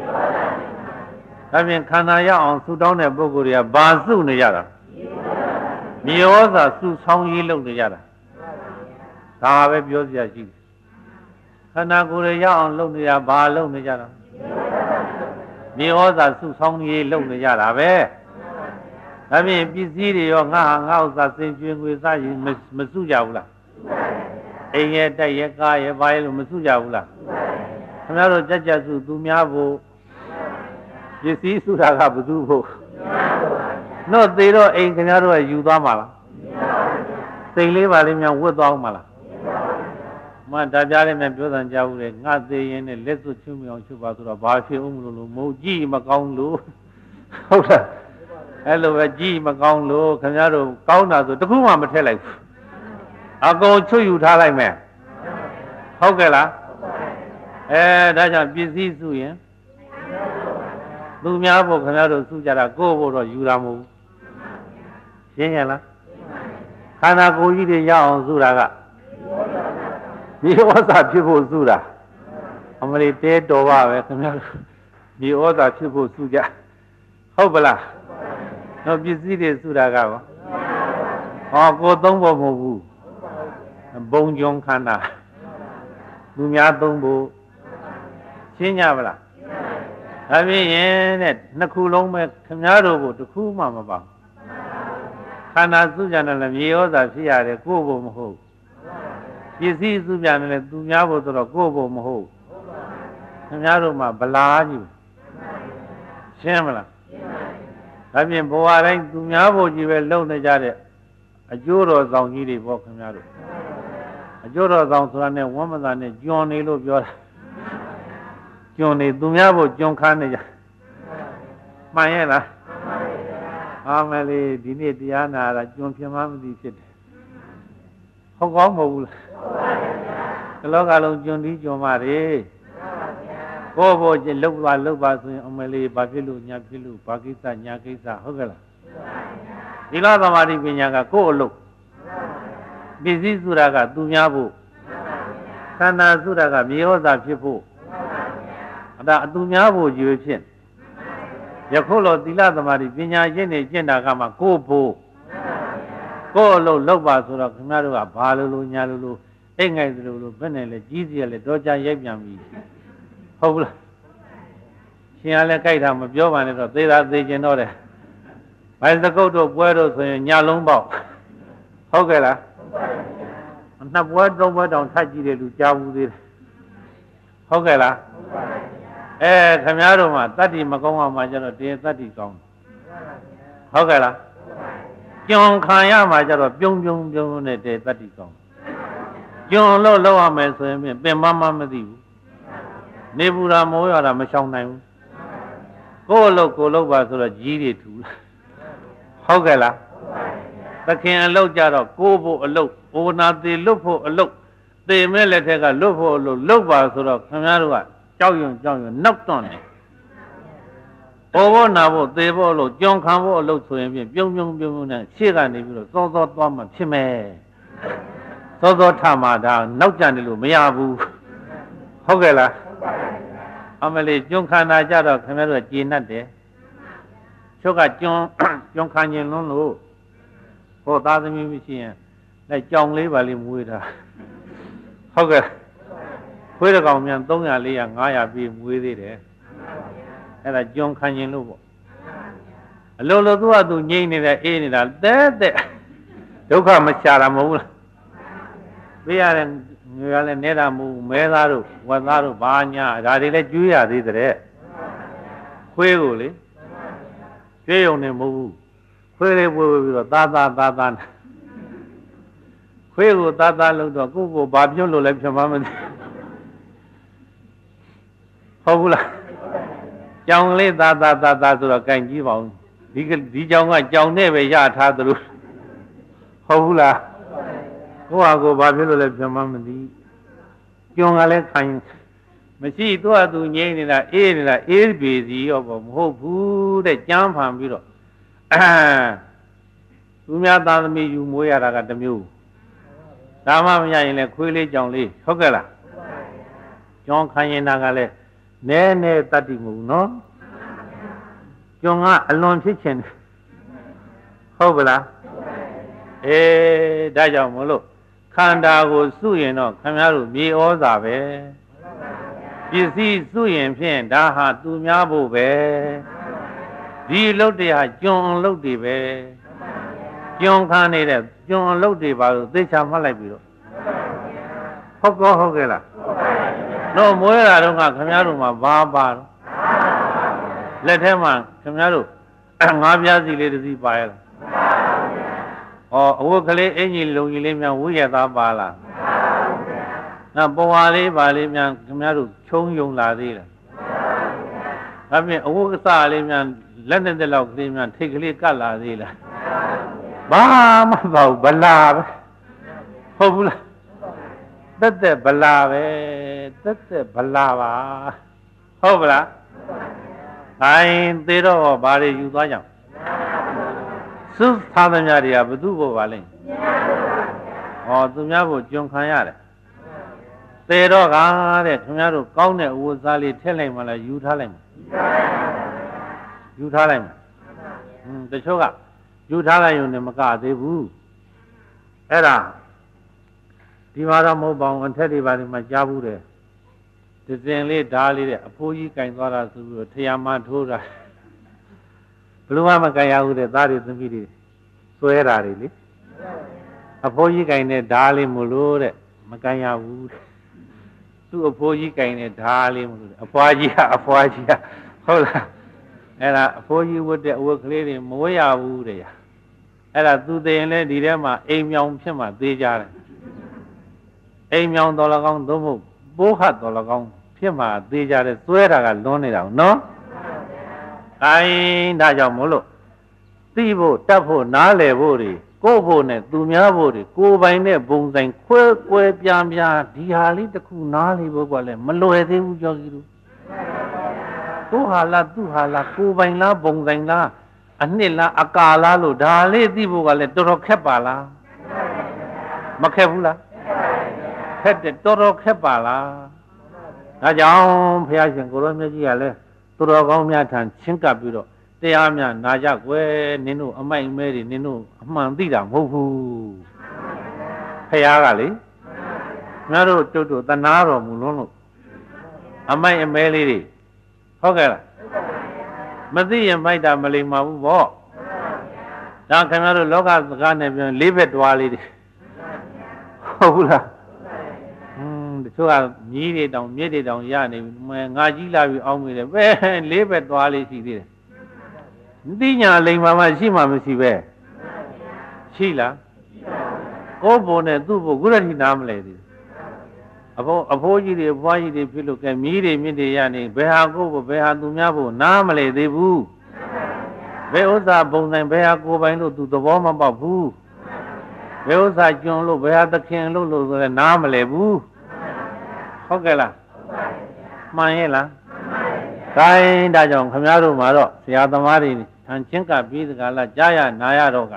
ဒါဖြင့်ခန္ဓာရအောင်စုတောင်းတဲ့ပုဂ္ဂိုလ်တွေကဘာစုနေရတာမြေဩဇာစုဆောင်ရေးလုပ်နေရတာဒါပဲပြောစရာရှိတယ်ခန္ဓာကိုယ်တွေရအောင်လုပ်နေရဘာလုပ်နေကြတာမြေဩဇာစုဆောင်ရေးလုပ်နေကြတာပဲဒါဖြင့်ပစ္စည်းတွေရောငါဟာငါဥစ္စာစင်ကျွေးငွေစားရင်မစုကြဘူးလားအိမ်ရဲ့တိုက်ရဲ့ကားရဲ့ဘာရဲ့လို့မစုကြဘူးလားခင်ဗျားတို့ကြက်ကြက်စုသူများဖို့ပစ္စည်းစုတာကဘသူဖို့တော့သေးတော့အိမ်ခင်ဗျားတို့ကယူသွားမှာလားစိတ်လေးပါလေးများဝတ်သွားမှာလားမဒါပြားလေးများပြောစံကြဘူးလေငါသေးရင်နဲ့လက်စွပ်ချွတ်မြောင်ချွတ်ပါဆိုတော့ဘာဖြစ်အောင်မလို့မဟုတ်ကြည့်မကောင်းလို့ဟုတ်လားအဲ့လိုပဲကြည့်မကောင်းလို့ခင်ဗျားတို့ကောင်းတာဆိုတခုမှမထည့်လိုက်ဘူးအကုန်ချွတ်ယူထားလိုက်မယ်ဟုတ်ကဲ့လားဒါကြောင့်ပစ္စည်းစုရင်သူများဖို့ခင်ဗျားတို့စုကြတာကိုယ့်ဖို့တော့ယူတာမဟုတ်ဘူးရှင်းရလားခန္ဓာကိုယ်ကြီးတွေရအောင်စုတာကမြေဩဇာဖြစ်ဖို့စုတာအမလီတဲတော်ပါပဲခင်ဗျားတို့မြေဩဇာဖြစ်ဖို့စုကြဟုတ်ပလားတော့ပစ္စည်းတွေစုတာကရောဟောကိုသုံးဖို့မဟုတ်ဘူးဘုံကြုံခန္ဓာသူများသုံးဖို့ရှင်းကြပါလားဒါဖြင့်ရင်တဲ့နှစ်ခုလုံးပဲခင်ဗျားတို့ကိုတစ်ခုမှမပါခန္ဓာစုကြတယ်လည်းမြေဩဇာဖြစ်ရတယ်ကိုယ့်ဘုံမဟုတ်ပစ္စည်းစုကြတယ်လည်းသူများဘုံဆိုတော့ကိုယ့်ဘုံမဟုတ်ခင်ဗျားတို့မှဗလားကြီးရှင်းမလားဒါဖြင့်ဘဝတိုင်းသူများဘုံကြီးပဲလုံနေကြတဲ့အကျိုးတော်ဆောင်ကြီးတွေပေါ့ခင်ဗျားတို့အကျိုးတော်ဆောင်ဆိုတာနဲ့ဝမ်းမသာနဲ့ကျွံနေလို့ပြောတာကျွံနေသူများဘုံကျွံခန်းနေကြမှန်ရဲ့လားအာမလေးဒီနေ့တရားနာတာကျွံဖြစ်မှမသိဖြစ်တယ်ဟုတ်ကောင်းမဟုတ်ဘူးလားဒီလောကလုံးကျွံပြီးကျွံပါလေကိုယ့်ဘုံကျလောက်ပါဆိုရင်အမလေးဘာဖြစ်လို့ညာဖြစ်လို့ဘာကိစ္စညာကိစ္စဟုတ်ကဲ့လားဒီလားသမာဓိပညာကကိုယ့်အလုပ်ပစ္စည်းစုတာကသူများဖို့ခန္ဓာစုတာကမြေဩဇာဖြစ်ဖို့ဒါအသူများဖို့ကြီးပဲဖြစ်ယခုလိုသီလသမာဓိပညာရင့်နေကျင့်တာကမှကိုယ့်ဖို့ကိုယ့်အလုပ်လုပ်ပါဆိုတော့ခင်ဗျားတို့ကဘာလို့ညာလို့အိတ်ငိုက်သလိုဘယ်နဲ့လဲကြီးစီရလဲတော့ကြရိုက်ပြန်ပြီဟုတ်ဘူးလားရှင်ကလည်းကြိုက်တာမပြောပါနဲ့တော့သေတာသေကျင်တော့တယ်ဘိုင်စကုတ်တို့ပွဲတို့ဆိုရင်ညလုံးပေါက်ဟုတ်ကဲ့လားနှစ်ပွဲသုံးပွဲတောင်ထပ်ကြည့်တဲ့လူကြားဘူးသေးတယ်ဟုတ်ကဲ့လားခင်ဗျားတို့မှာတတ္တိမကောင်းအောင်မှကျတော့တေတတ္တိကောင်းဟုတ်ကဲ့လားကြုံခံရမှာကျတော့ပြုံးနဲ့တေတတ္တိကောင်းကြုံလို့လောက်ရမယ်ဆိုရင်ပင်မမသိဘူးနေပူတာမိုးရတာမရှောင်နိုင်ဘူးကိုယ့်အလုပ်ကိုယ်လုပ်ပါဆိုတော့ကြီးတွေထူလာဟုတ်ကဲ့လားသခင်အလုပ်ကြတော့ကိုယ်ဖို့အလုပ်ဘုနာသေးလွတ်ဖို့အလုပ်သေမဲ့လက်ထက်ကလွတ်ဖို့အလုပ်လုပ်ပါဆိုတော့ခင်ဗျားတို့ကကြောက်ရွံ့နောက်တွန့်တယ်ပေါ်ဖို့နာဖို့သေဖို့အလုပ်ကြုံခံဖို့အလုပ်ဆိုရင်ပြုံးနဲ့ရှေ့ကနေပြီးတော့စောသွားမှဖြစ်မယ်စောထမှာဒါနောက်ကျန်တယ်လို့မရဘူးဟုတ်ကဲ့လားအမလေးကျွန်းခန္ဓာကြတော့ခင်ဗျားတို့ကျေနပ်တယ်ချုပ်ကကျွန်းခံခြင်းလုံးလို့ဟောသားသမီးမရှိရင်လက်ကြောင်လေးပါလေးမွေးတာဟုတ်ကဲ့ခွေးတကောင်မြန်300 400 500ပြီးမွေးသေးတယ်အဲ့ဒါကျွန်းခံခြင်းလို့ပေါ့အလိုလိုသူကသူငြိမ့်နေတဲ့အေးနေတာတဲ့ဒုက္ခမချတာမဟုတ်လားပေးရတဲ့ငွေကလည်းနေတာမဟုတ်မဲသားတို့ဝက်သားတို့ဘာညာဒါတွေလည်းကျွေးရသေးတဲ့ခွေးကိုလေကျွေးရုံနဲ့မဟုတ်ဘူးခွေးလေးပွေးပြီးတော့သားခွေးကိုသားလို့တော့ကိုကိုဘာပြုတ်လို့လဲဖြစ်မှမသိဟုတ်ဘူးလားကြောင်လေးသားဆိုတော့ကြင်ကြီးပါဦးဒီကြောင်ကကြောင်နဲ့ပဲရထားသလိုဟုတ်ဘူးလားကိုဟာကိုဘာဖြစ်လို့လဲဖြစ်မှမသိကျွန်းကလည်းခိုင်မရှိသူ့ဟာသူငြိမ့်နေတာအေးပေစီရောပေါ့မဟုတ်ဘူးတဲ့ကြမ်းဖန်ပြီးတော့သူများသားသမီးယူမွေးရတာကတစ်မျိုးဒါမှမရရင်လည်းခွေးလေးကြောင်လေးဟုတ်ကဲ့လားကျွန်းခိုင်ရင်တာကလည်းနဲတတ္တိမဟုတ်နော်ကျွန်းကအလွန်ဖြစ်ချင်တယ်ဟုတ်ပလားဒါကြောင့်မလို့ခန္ဓာကိုစုရင်တော့ခင်ဗျားတို့မြေဩဇာပဲပစ္စည်းစုရင်ဖြင့်ဒါဟာသူများဖို့ပဲဒီအလုပ်တရားကျွန်းအလုပ်တွေပဲကျွန်းခန်းနေတဲ့ကျွန်းအလုပ်တွေပါလို့သိချာမှတ်လိုက်ပြီးတော့ဟုတ်ကဲ့လားတော့မွေးလာတော့ကခင်ဗျားတို့မှာဘာပါတော့လက်ထဲမှာခင်ဗျားတို့ငါးပြားစီလေးတစ်စီးပါရလားအဝတ်ကလေးအင်ကြီးလုံကြီးလေးများဝိရသားပါလားနောက်ပွားလေးပါလေးများခင်ဗျားတို့ချုံယုံလာသေးလားဒါဖြင့်အဝတ်ကစားလေးများလက်နဲ့တဲ့လောက်ကလေးများထိတ်ကလေးကတ်လာသေးလားဘာမှမပေါ့ဗလာပဲဟုတ်ဘူးလားတက်ဗလာပဲတက်ဗလာပါဟုတ်ပလားခိုင်းသေးတော့ဘာတွေယူသွားကြအောင်သုသာသမျှတွေကဘသူ့ဖို့ပါလဲသူများဖို့ကြုံခံရတယ်သေတော့ကားတဲ့ခင်ဗျားတို့ကောင်းတဲ့အဝတ်စားလေးထည့်လိုက်မှလားယူထားလိုက်မှတချို့ကယူထားလိုက်ရုံနဲ့မကသေးဘူးအဲ့ဒါဒီမှာတော့မဟုတ်ပါဘူးအထက်တွေပါဒီမှာကြားဘူးတယ်ဒီစင်လေးဓာလေးတဲ့အဖိုးကြီးကင်သွားတာဆိုပြီးတော့ထရာမထိုးတာဘလို့မှမကင်ရဘူးတဲ့သားတွေသမီးတွေဆွဲတာတွေလေအဖိုးကြီးကင်တဲ့ဓာလေးမလို့တဲ့မကင်ရဘူးတဲ့သူ့အဖိုးကြီးကင်တဲ့ဓာလေးမလို့အဖွားကြီးကဟုတ်လားအဲ့ဒါအဖိုးကြီးဝတ်တဲ့အဝတ်ကလေးတွေမဝတ်ရဘူးတဲ့အဲ့ဒါသူသိရင်လည်းဒီထဲမှာအိမ်မြောင်ဖြစ်မှသေးကြတယ်အိမ်မြောင်တော်လကောင်းသို့မဟုတ်ပိုးခတ်တော်လကောင်းဖြစ်မှသေးကြတယ်သွဲတာကလွန်းနေတာနော်အဲဒါကြောင့်မို့လို့သိဖို့တတ်ဖို့နားလည်ဖို့တွေကိုယ့်ဖို့နဲ့သူများဖို့တွေကိုယ်ပိုင်နဲ့ဘုံဆိုင်ခွဲကွဲပြားဒီဟာလေးတစ်ခုနားလည်ဖို့ကလည်းမလွယ်သေးဘူးကြောကြီးတို့ကိုဟာလားသူဟာလားကိုယ်ပိုင်လားဘုံဆိုင်လားအနှစ်လားအကာလားလို့ဒါလေးသိဖို့ကလည်းတော်တော်ခက်ပါလားမခက်ဘူးလားခက်တယ်တော်တော်ခက်ပါလားဒါကြောင့်ဘုရားရှင်ကိုရောမြတ်ကြီးကလည်းသူတော်ကောင်းများထံချင်းကပ်ပြီးတော့တရားများနာကြကွယ်နင်တို့အမိုက်အမဲတွေနင်တို့အမှန်သိတာမဟုတ်ဘူးဘုရားကလေငါတို့တို့တနာတော်မူလုံးလို့အမိုက်အမဲလေးတွေဟုတ်ကဲ့လားမသိရင်မိုက်တာမလိမ္မာဘူးဗောဒါခင်ဗျားတို့လောကစကားနဲ့ပြောလေးဘက်တွားလေးတွေဟုတ်ဘူးလားတချို့ကမြည်တွေတောင်မြစ်တွေတောင်ရနေပြီငါကြီးလာပြီအောင်းမိတယ်ပဲလေးဘက်သွားလေးရှိသေးတယ်မသိညာလိမ္မာမှရှိမှမရှိပဲရှိလားကိုယ်ဘုံနဲ့သူ့ဘုံကုရတိနားမလဲသေးအဖိုးကြီးတွေအဖွားကြီးတွေဖြစ်လို့ကဲမြည်တွေမြစ်တွေရနေဘယ်ဟာကိုယ်ဘုံဘယ်ဟာသူများဘုံနားမလဲသေးဘူးဘယ်ဥစ္စာဘုံဆိုင်ဘယ်ဟာကိုယ်ပိုင်လို့သူသဘောမပေါက်ဘူးဘယ်ဥစ္စာကျွန်းလို့ဘယ်ဟာသခင်လို့ဆိုလဲနားမလဲဘူးဟုတ်ကဲ့လားမှန်ရဲ့လားခိုင်းဒါကြောင့်ခင်ဗျားတို့မှာတော့ဆရာသမားတွေထန်ချင်းကပြီးတကလားကြားရနာရတော့က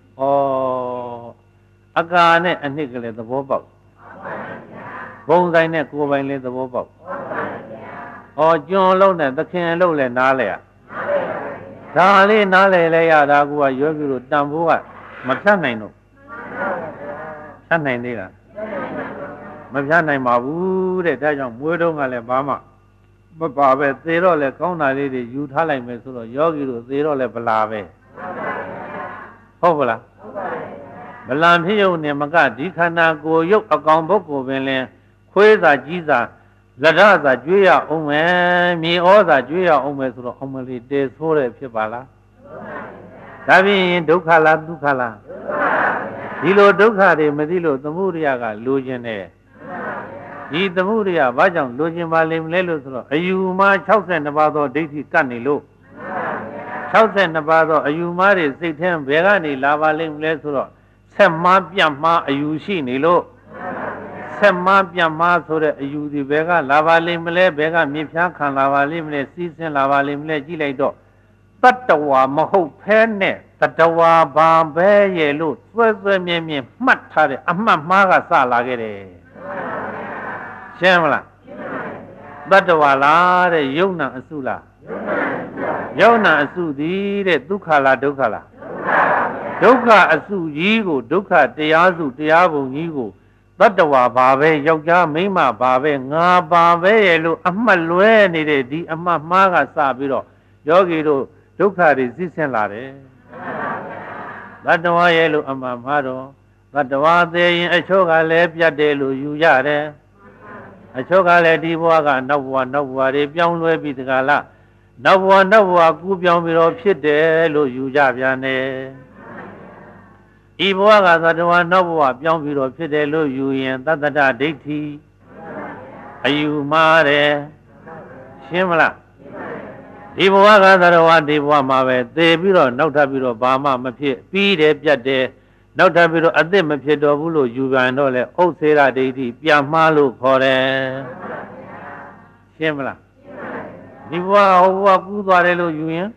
အကာနဲ့အနှစ်ကလေးသဘောပေါက်ဘုံဆိုင်နဲ့ကိုယ်ပိုင်လေးသဘောပေါက်ကျွန်းလုံးနဲ့သခင်လုံးလည်းနားလဲရဒါလေးနားလဲလဲရတာကရောပြလို့တန်ဖိုးကမဖြတ်နိုင်တော့ဖြတ်နိုင်သေးလားမဖြတ်နိုင်ပါဘူးတဲ့ဒါကြောင့်မွေးတုံးကလည်းဘာမှမပါပဲသေတော့လည်းကောင်းတာလေးတွေယူထားလိုက်မယ်ဆိုတော့ယောဂီတို့သေတော့လည်းဗလာပဲဟုတ်ပါလားဗလံဖြစ်ယုံနဲ့မကဒီခန္ဓာကိုယ်ရုပ်အကောင်ပုဂ္ဂိုလ်ပင်လင်ခွေးစာကြီးစာလက်ရစာကျွေးရအောင်မယ်မြေဩစာကျွေးရအောင်မယ်ဆိုတော့အောင်မလေးတည်ဆိုးတယ်ဖြစ်ပါလားဒါဖြင့်ဒုက္ခလားဒုက္ခလားဒီလိုဒုက္ခတွေမသိလို့သမုဒယကလိုချင်တယ်ဒီသမုဒယဘာကြောင့်လိုချင်ပါလိမ့်မလဲလို့ဆိုတော့အယူမှာ62ပါးသောဒိဋ္ဌိကပ်နေလို့62ပါးသောအယူမှားတွေစိတ်ထဲဘယ်ကနေလာပါလိမ့်မလဲဆိုတော့ဆက်မှားပြတ်မှားအယူရှိနေလို့ဆက်မှားပြတ်မှားဆိုတဲ့အယူဒီဘယ်ကလာပါလိမ့်မလဲဘယ်ကမြင့်ဖြားခံလာပါလိမ့်မလဲစီးဆင်းလာပါလိမ့်မလဲကြည့်လိုက်တော့တတ္တဝါမဟုတ်ဖဲနဲ့တတ္တဝါဘာပဲရဲ့လို့သွဲသွဲမြဲမြဲမှတ်ထားတဲ့အမှတ်မှားကစလာခဲ့တယ်ရှင်းမလားတတ္တဝါလားတဲ့ယုံနာအစုလားယုံနာအစုသည်တဲ့ဒုက္ခလားဒုက္ခလားဒုက္ခအစုကြီးကိုဒုက္ခတရားစုတရားပုံကြီးကိုတတ္တဝါဘာပဲယောက်ျားမိန်းမဘာပဲငါဘာပဲရဲ့လို့အမှတ်လွဲနေတဲ့ဒီအမှတ်မှားကစပြီးတော့ယောဂီတို့ဒုက္ခတွေသိဆင်းလာတယ်တတ္တဝါရဲ့လို့အမှတ်မှားတော့တတ္တဝါသေးရင်အချို့ကလည်းပြတ်တယ်လို့ယူရတယ်အချို့ကလည်းဒီဘဝကနောက်ဘဝတွေပြောင်းလဲပြီးတကလားနောက်ဘဝကူးပြောင်းပြီးတော့ဖြစ်တယ်လို့ယူကြပြန်တယ်ဤဘဝကသတ္တဝါနောက်ဘဝပြောင်းပြီးတော့ဖြစ်တယ်လို့ယူရင်တတ္တဒိဋ္ဌိအယူမှားတယ်ရှင်းမလားဒီဘဝကသတ္တဝါဒီဘဝမှာပဲသေပြီးတော့နောက်ထပ်ပြီးတော့ဘာမှမဖြစ်ပြီးတယ်ပြတ်တယ်နောက်ထပ်ပြီးတော့အသက်မဖြစ်တော့ဘူးလို့ယူပြန်တော့လေဥစ္စေရဒိဋ္ဌိပြန်မှားလို့ခေါ်တယ်ရှင်းမလားဒီဘဝဟိုဘဝကူးသွားတယ်လို့ယူရင်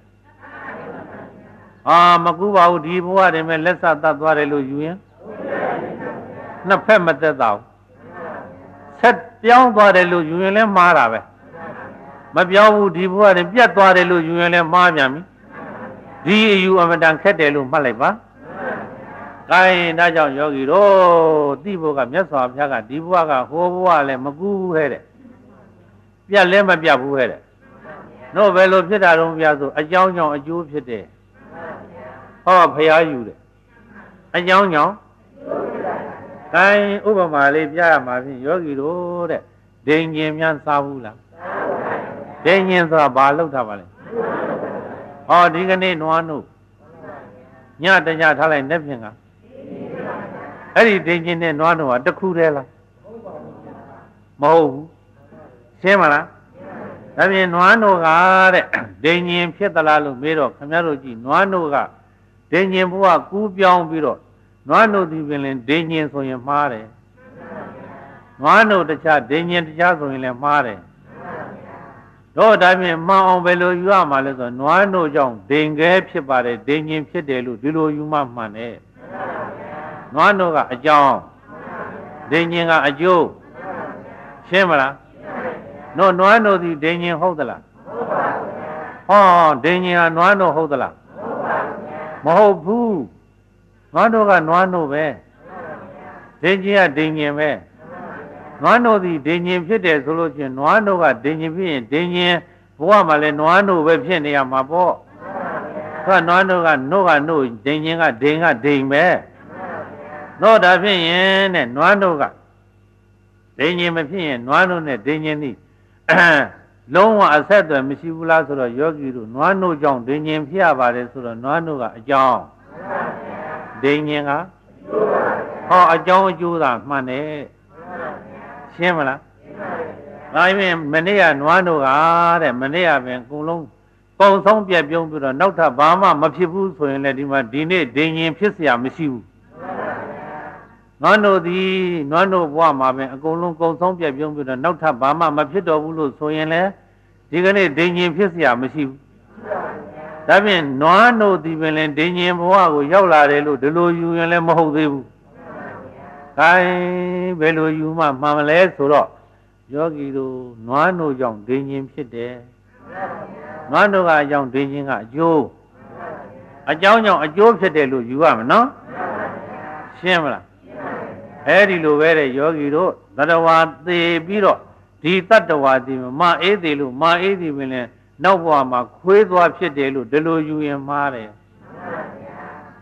မကူးပါဘူးဒီဘဝတည်းမဲ့လက်ဆက်သတ်သွားတယ်လို့ယူရင်နှစ်ဖက်မသက်သာဘူးဆက်ပြောင်းသွားတယ်လို့ယူရင်လည်းမှားတာပဲမပြောင်းဘူးဒီဘဝတည်းပြတ်သွားတယ်လို့ယူရင်လည်းမှားပြန်ပြီဒီအယူအမတန်ခက်တယ်လို့မှတ်လိုက်ပါကိုင်းဒါကြောင့်ယောဂီတို့သိဖို့ကမြတ်စွာဘုရားကဒီဘဝကဟိုဘဝလည်းမကူးဘူးဟဲ့တဲ့ပြတ်လည်းမပြတ်ဘူးဟဲ့တဲ့တို့ဘယ်လိုဖြစ်တာတော့ပြဆိုအကြောင်းကြောင့်အကျိုးဖြစ်တယ်ဟောဖျားယူတယ်အကြောင်းကြောင့်ကိုင်းဥပမာလေးပြရမှာဖြင့်ယောဂီတို့တဲ့ဒိန်ကျင်များစားဘူးလားဒိန်ကျင်ဆိုတာဘာလောက်ထားပါလဲဟောဒီကနေ့နွားနို့ညတညထားလိုက်နေဖြင့်ကအဲ့ဒီဒိန်ကျင်နဲ့နွားနို့ကတစ်ခုတည်းလားမဟုတ်ဘူးရှင်းမလားဒါပြင်နွားနို့ကတဲ့ဒိန်ကျင်ဖြစ်သလားလို့မေးတော့ခင်ဗျားတို့ကြည့်နွားနို့ကဒိန်ကျင်ဘဝကူးပြောင်းပြီးတော့နွားနို့ဒီပင်လင်ဒိန်ကျင်ဆိုရင်မှားတယ်နွားနို့တခြားဒိန်ကျင်တခြားဆိုရင်လည်းမှားတယ်တော့ဒါပြင်မှန်အောင်ဘယ်လိုယူရမှာလဲဆိုတော့နွားနို့ကြောင့်ဒိန်ခဲဖြစ်ပါတယ်ဒိန်ကျင်ဖြစ်တယ်လို့ဒီလိုယူမှမှန်တယ်နွားနို့ကအကြောင်းဒိန်ကျင်ကအကျိုးရှင်းမလားနွားနို့ဒီဒိန်ကျင်ဟုတ်သလားဟောဒိန်ကျင်ကနွားနို့ဟုတ်သလားမဟုတ်ဘူးနွားနို့ကနွားနို့ပဲဒိန်ကျင်ကဒိန်ကျင်ပဲနွားနို့ဒီဒိန်ကျင်ဖြစ်တယ်ဆိုလို့ချင်းနွားနို့ကဒိန်ကျင်ဖြစ်ရင်ဒိန်ကျင်ဘဝမှာလည်းနွားနို့ပဲဖြစ်နေရမှာပေါ့သူကနွားနို့ကနို့ဒိန်ကျင်ကဒိန်ကဒိန်ပဲတော့ဒါဖြစ်ရင်တဲ့နွားနို့ကဒိန်ကျင်မဖြစ်ရင်နွားနို့နဲ့ဒိန်ကျင်သည်လုံးဝအဆက်အသွယ်မရှိဘူးလားဆိုတော့ယောဂီတို့နွားနို့ကြောင့်ဒိန်ကျင်ဖြစ်ရပါတယ်ဆိုတော့နွားနို့ကအကြောင်းဒိန်ကျင်ကဟောအကြောင်းအကျိုးသာမှန်တယ်ရှင်းမလားဒါပြင်မနေ့ကနွားနို့ကတဲ့မနေ့ကပင်အကုန်လုံးပုံဆုံးပြက်ပြုံးပြီးတော့နောက်ထပ်ဘာမှမဖြစ်ဘူးဆိုရင်လည်းဒီမှာဒီနေ့ဒိန်ကျင်ဖြစ်เสียမရှိဘူးနွားနို့ဒီနွားနို့ဘဝမှာပင်အကုန်လုံးကုံဆုံးပြက်ပြုံးပြီးတော့နောက်ထပ်ဘာမှမဖြစ်တော့ဘူးလို့ဆိုရင်လည်းဒီကနေ့ဒိန်ကျင်ဖြစ်เสียမရှိဘူးဒါဖြင့်နွားနို့ဒီပင်လည်းဒိန်ကျင်ဘဝကိုရောက်လာတယ်လို့ဒီလိုယူရင်လည်းမဟုတ်သေးဘူးခိုင်းဘယ်လိုယူမှမှန်မလဲဆိုတော့ယောဂီတို့နွားနို့ကြောင့်ဒိန်ကျင်ဖြစ်တယ်နွားနို့ကအကြောင်းဒိန်ကျင်ကအကျိုးအကြောင်းကြောင့်အကျိုးဖြစ်တယ်လို့ယူရမှာနော်ရှင်းမလားအဲ့ဒီလိုပဲတဲ့ယောဂီတို့သတ္တဝါသေပြီးတော့ဒီတတ္တဝါဒီမအေးသေးလို့မအေးသေးပင်လည်းနောက်ဘဝမှာခွေးသွားဖြစ်တယ်လို့ဒီလိုယူရင်မှားတယ်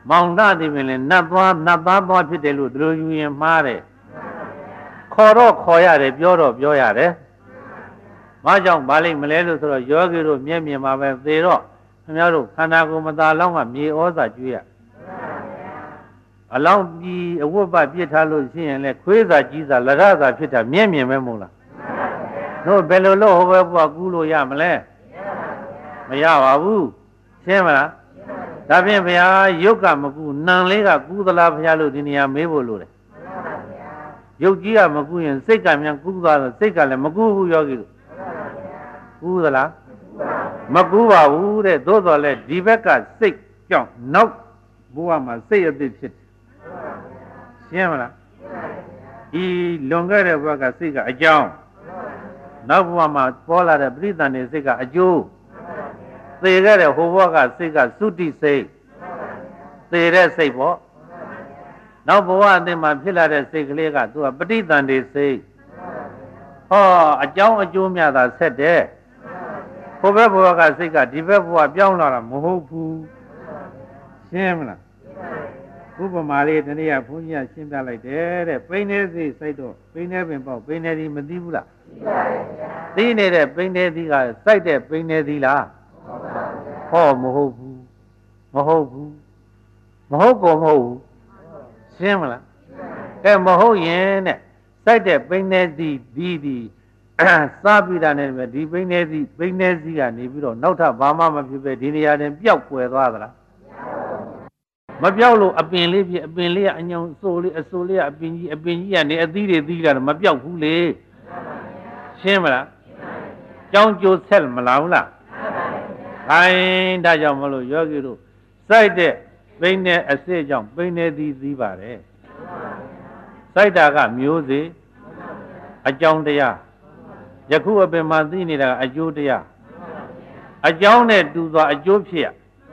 မောင်သားဒီပင်လည်းနတ်သားသွားဖြစ်တယ်လို့သူတို့ယူရင်မှားတယ်ခေါ်တော့ခေါ်ရတယ်ပြောတော့ပြောရတယ်ဘာကြောင့်ဗာလိမလဲလို့ဆိုတော့ယောဂီတို့မျက်မြင်မှာပဲသေတော့ခင်ဗျားတို့ခန္ဓာကိုယ်မသာလောင်းကမြေဩဇာကျွေးရအလောင်းပြီးအဝတ်ပတ်ပြစ်ထားလို့ရှိရင်လေခွေးစာကြီးစာလရစာဖြစ်တာမျက်မြင်ပဲမဟုတ်လားတို့ဘယ်လိုလို့ဟိုဘက်ဘုရားကူးလို့ရမလဲမရပါဘူးရှင်းမလားဒါဖြင့်ဘုရားရုပ်ကမကူနံလေးကကူးသလားဘုရားလို့ဒီနေရာမေးဖို့လို့တယ်ရုပ်ကြီးကမကူရင်စိတ်ကမြန်ကူးသွားတော့စိတ်ကလည်းမကူဘူးယောဂီတို့ကူးသလားမကူပါဘူးတဲ့သို့တော်လည်းဒီဘက်ကစိတ်ကြောင့်နောက်ဘုရားမှာစိတ်အသစ်ဖြစ်တယ်ရှင်းမလားဒီလွန်ခဲ့တဲ့ဘက်ကစိတ်ကအကြောင်းနောက်ဘဝမှာပေါ်လာတဲ့ပရိသန်နေစိတ်ကအကျိုးသေခဲ့တဲ့ဟိုဘဝကစိတ်ကသုတိစိတ်သေတဲ့စိတ်ပေါ့နောက်ဘဝအသစ်မှာဖြစ်လာတဲ့စိတ်ကလေးကသူကပဋိသန္ဓေစိတ်ဟောအကြောင်းအကျိုးများသာဆက်တယ်ဟိုဘက်ဘဝကစိတ်ကဒီဘက်ဘဝပြောင်းလာတာမဟုတ်ဘူးရှင်းမလားဥပမာလေးတနေ့ကဘုန်းကြီးကရှင်းပြလိုက်တယ်တဲ့ပိန်းနေစိတ်စိုက်တော့ပိန်းနေပင်ပေါ့ပိန်းနေဒီမသိဘူးလားသိနေတဲ့ပိန်းနေဒီကစိုက်တဲ့ပိန်းနေဒီလားဟောမဟုတ်ဘူးမဟုတ်ဘူးမဟုတ်ကောမဟုတ်ဘူးရှင်းမလားကဲမဟုတ်ရင်တဲ့စိုက်တဲ့ပိန်းနေဒီစားပြီးတာနဲ့ဒီပိန်းနေစီကနေပြီးတော့နောက်ထပ်ဘာမှမဖြစ်ပဲဒီနေရာတင်ပျောက်ကွယ်သွားသလားမပြောက်လို့အပင်လေးဖြစ်အပင်လေးကအညောင်အစိုးလေးကအပင်ကြီးကနေအသီးတွေသီးလာတော့မပြောက်ဘူးလေရှင်းမလားကြောင်းကျိုးဆက်မလားဘူးလားခိုင်းဒါကြောင့်မလို့ယောဂီတို့စိုက်တဲ့ပိန်းနဲ့အစစ်ကြောင့်ပိန်းနဲ့သီးပါတယ်စိုက်တာကမျိုးစေ့အကြောင်းတရားယခုအပင်မှာသိနေတာအကျိုးတရားအကြောင်းနဲ့တူစွာအကျိုးဖြစ်ရ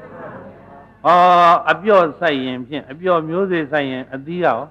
အပြော့ဆိုင်ရင်ဖြင့်အပြော့မျိုးစေ့ဆိုင်ရင်အသီးရော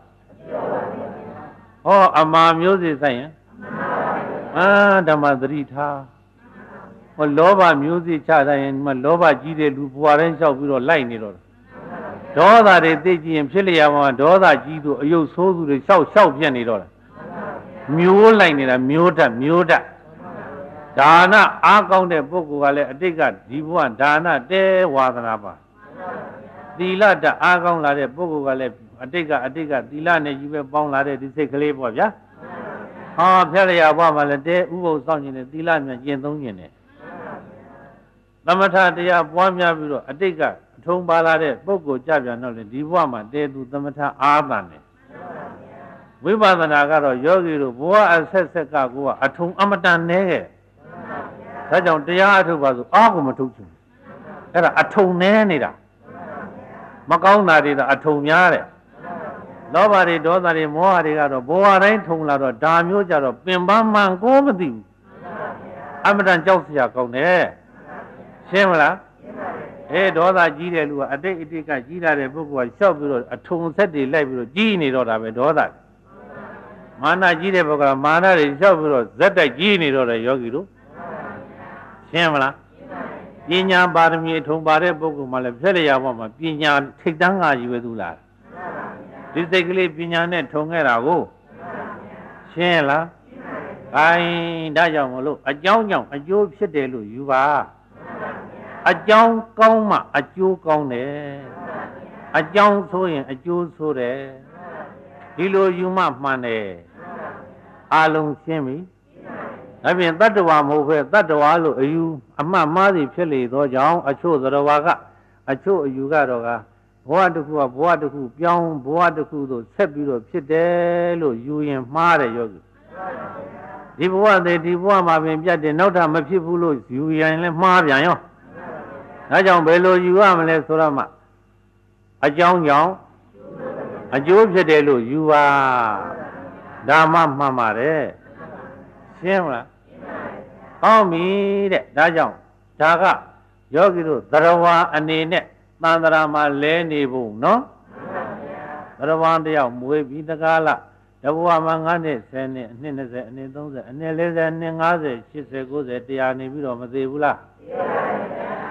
အမာမျိုးစေ့ဆိုင်ရင်ဓမ္မသတိထားလောဘမျိုးစေ့ချဆိုင်ရင်ဒီမှာလောဘကြီးတဲ့လူဘွားတိုင်းလျှောက်ပြီးတော့လိုက်နေတော့ဒေါသတွေသိကြည့်ရင်ဖြစ်လျာမှာဒေါသကြီးသူအယုတ်ဆိုးသူတွေလျှောက်ပြက်နေတော့တယ်မျိုးလိုက်နေတာမျိုးဓာတ်ဒါနအားကောင်းတဲ့ပုဂ္ဂိုလ်ကလည်းအတိတ်ကဒီဘဝဒါနတဲဝါသနာပါသီလတအားကောင်းလာတဲ့ပုဂ္ဂိုလ်ကလည်းအတိတ်ကသီလနဲ့ကြီးပဲပေါင်းလာတဲ့ဒီစိတ်ကလေးပေါ့ဗျာဖြတ်လျာဘဝမှာလည်းတဲဥပုသ်စောင့်ခြင်းနဲ့သီလမြန်ကျင့်သုံးခြင်းနဲ့သမထတရားပွားများပြီးတော့အတိတ်ကအထုံးပါလာတဲ့ပုဂ္ဂိုလ်ကြပြန်တော့လေဒီဘဝမှာတဲသူသမထအားတန်တယ်ဝိပဿနာကတော့ယောဂီတို့ဘဝအဆက်ဆက်ကကိုကအထုံအမတန်နဲခဲ့ဒါကြောင့်တရားအထုတ်ပါဆိုအားကိုမထုတ်ချင်အဲ့ဒါအထုံနဲနေတာမကောင်းတာတွေကအထုံများတယ်လောဘတွေဒေါသတွေမောဟတွေကတော့ဘဝတိုင်းထုံလာတော့ဒါမျိုးကြတော့ပင်ပန်းမှန်ကိုမသိဘူးအမတန်ကြောက်စရာကောင်းတယ်ရှင်းမလားဒေါသကြီးတဲ့လူကအတိတ်ကကြီးလာတဲ့ပုဂ္ဂိုလ်ကလျှောက်ပြီးတော့အထုံဆက်တွေလိုက်ပြီးတော့ကြီးနေတော့တာပဲဒေါသမာနကြီးတဲ့ပုဂ္ဂိုလ်ကမာနတွေလျှောက်ပြီးတော့ဇက်တိုက်ကြီးနေတော့တယ်ယောဂီတို့ရှင်းမလားပညာပါရမီအထုံပါတဲ့ပုဂ္ဂိုလ်မှလည်းဖြစ်လျာဘဝမှာပညာထိတ်တန်းကကြီးပဲသူလားဒီစိတ်ကလေးပညာနဲ့ထုံခဲ့တာကိုရှင်းလားခိုင်းဒါကြောင့်မလို့အကြောင်းကြောင့်အကျိုးဖြစ်တယ်လို့ယူပါအကြောင်းကောင်းမှအကျိုးကောင်းတယ်အကြောင်းဆိုရင်အကျိုးဆိုတယ်ဒီလိုယူမှမှန်တယ်အလုံးရှင်းပြီဒါဖြင့်တတ္တဝါမဟုတ်ပဲတတ္တဝါလို့အယူအမှတ်မှားစီဖြစ်လေသောကြောင့်အချို့သရဝါကအချို့အယူကတော့ကဘဝတစ်ခုကဘဝတစ်ခုပြောင်းဘဝတစ်ခုသို့ဆက်ပြီးတော့ဖြစ်တယ်လို့ယူရင်မှားတယ်ယောဂီဒီဘဝသေးဒီဘဝမှာပင်ပြတ်တယ်နောက်ထပ်မဖြစ်ဘူးလို့ယူရင်လည်းမှားပြန်ရောဒါကြောင့်ဘယ်လိုယူရမလဲဆိုတော့မှအကြောင်းကြောင့်အကျိုးဖြစ်တယ်လို့ယူပါဒါမှမှန်ပါတယ်ရှင်းမလားဟောပြီတဲ့ဒါကြောင့်ဒါကယောဂီတို့သရဝါအနေနဲ့သံဃာမှာလဲနေဖို့နော်သရဝါတယောက်မွေးပြီးတကားလားတဘဝမှာ9နှစ်10နှစ်အနှစ်20အနှစ်30အနှစ်40အနှစ်50 80 90 100နေပြီးတော့မသေးဘူးလား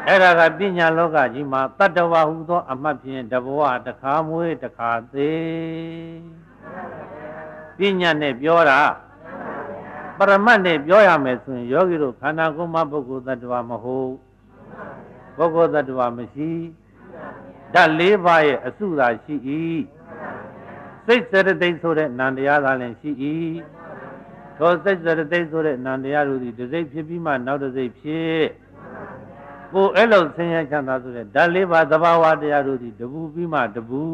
အဲ့ဒါကပညာလောကကြီးမှာတတ္တဝါဟူသောအမှတ်ဖြင့်တဘဝတစ်ခါမွေးတစ်ခါသေးပညာနဲ့ပြောတာပရမတ်နဲ့ပြောရမယ်ဆိုရင်ယောဂီတို့ခန္ဓာကိုယ်မှာပုဂ္ဂိုလ်တ attva မဟုတ်ပုဂ္ဂိုလ်တ attva မရှိဓာတ်၄ပါးရဲ့အစုသာရှိ၏စိတ်စေတသိက်ဆိုတဲ့နံတရားသာလည်းရှိ၏သောစိတ်စေတသိက်ဆိုတဲ့နံတရားတို့သည်တစ်စိတ်ဖြစ်ပြီးမှနောက်တစ်စိတ်ဖြစ်ကိုအဲ့လိုဆင်းရဲချမ်းသာဆိုတဲ့ဓာတ်၄ပါးသဘာဝတရားတို့သည်တပူပြီးမှတပူ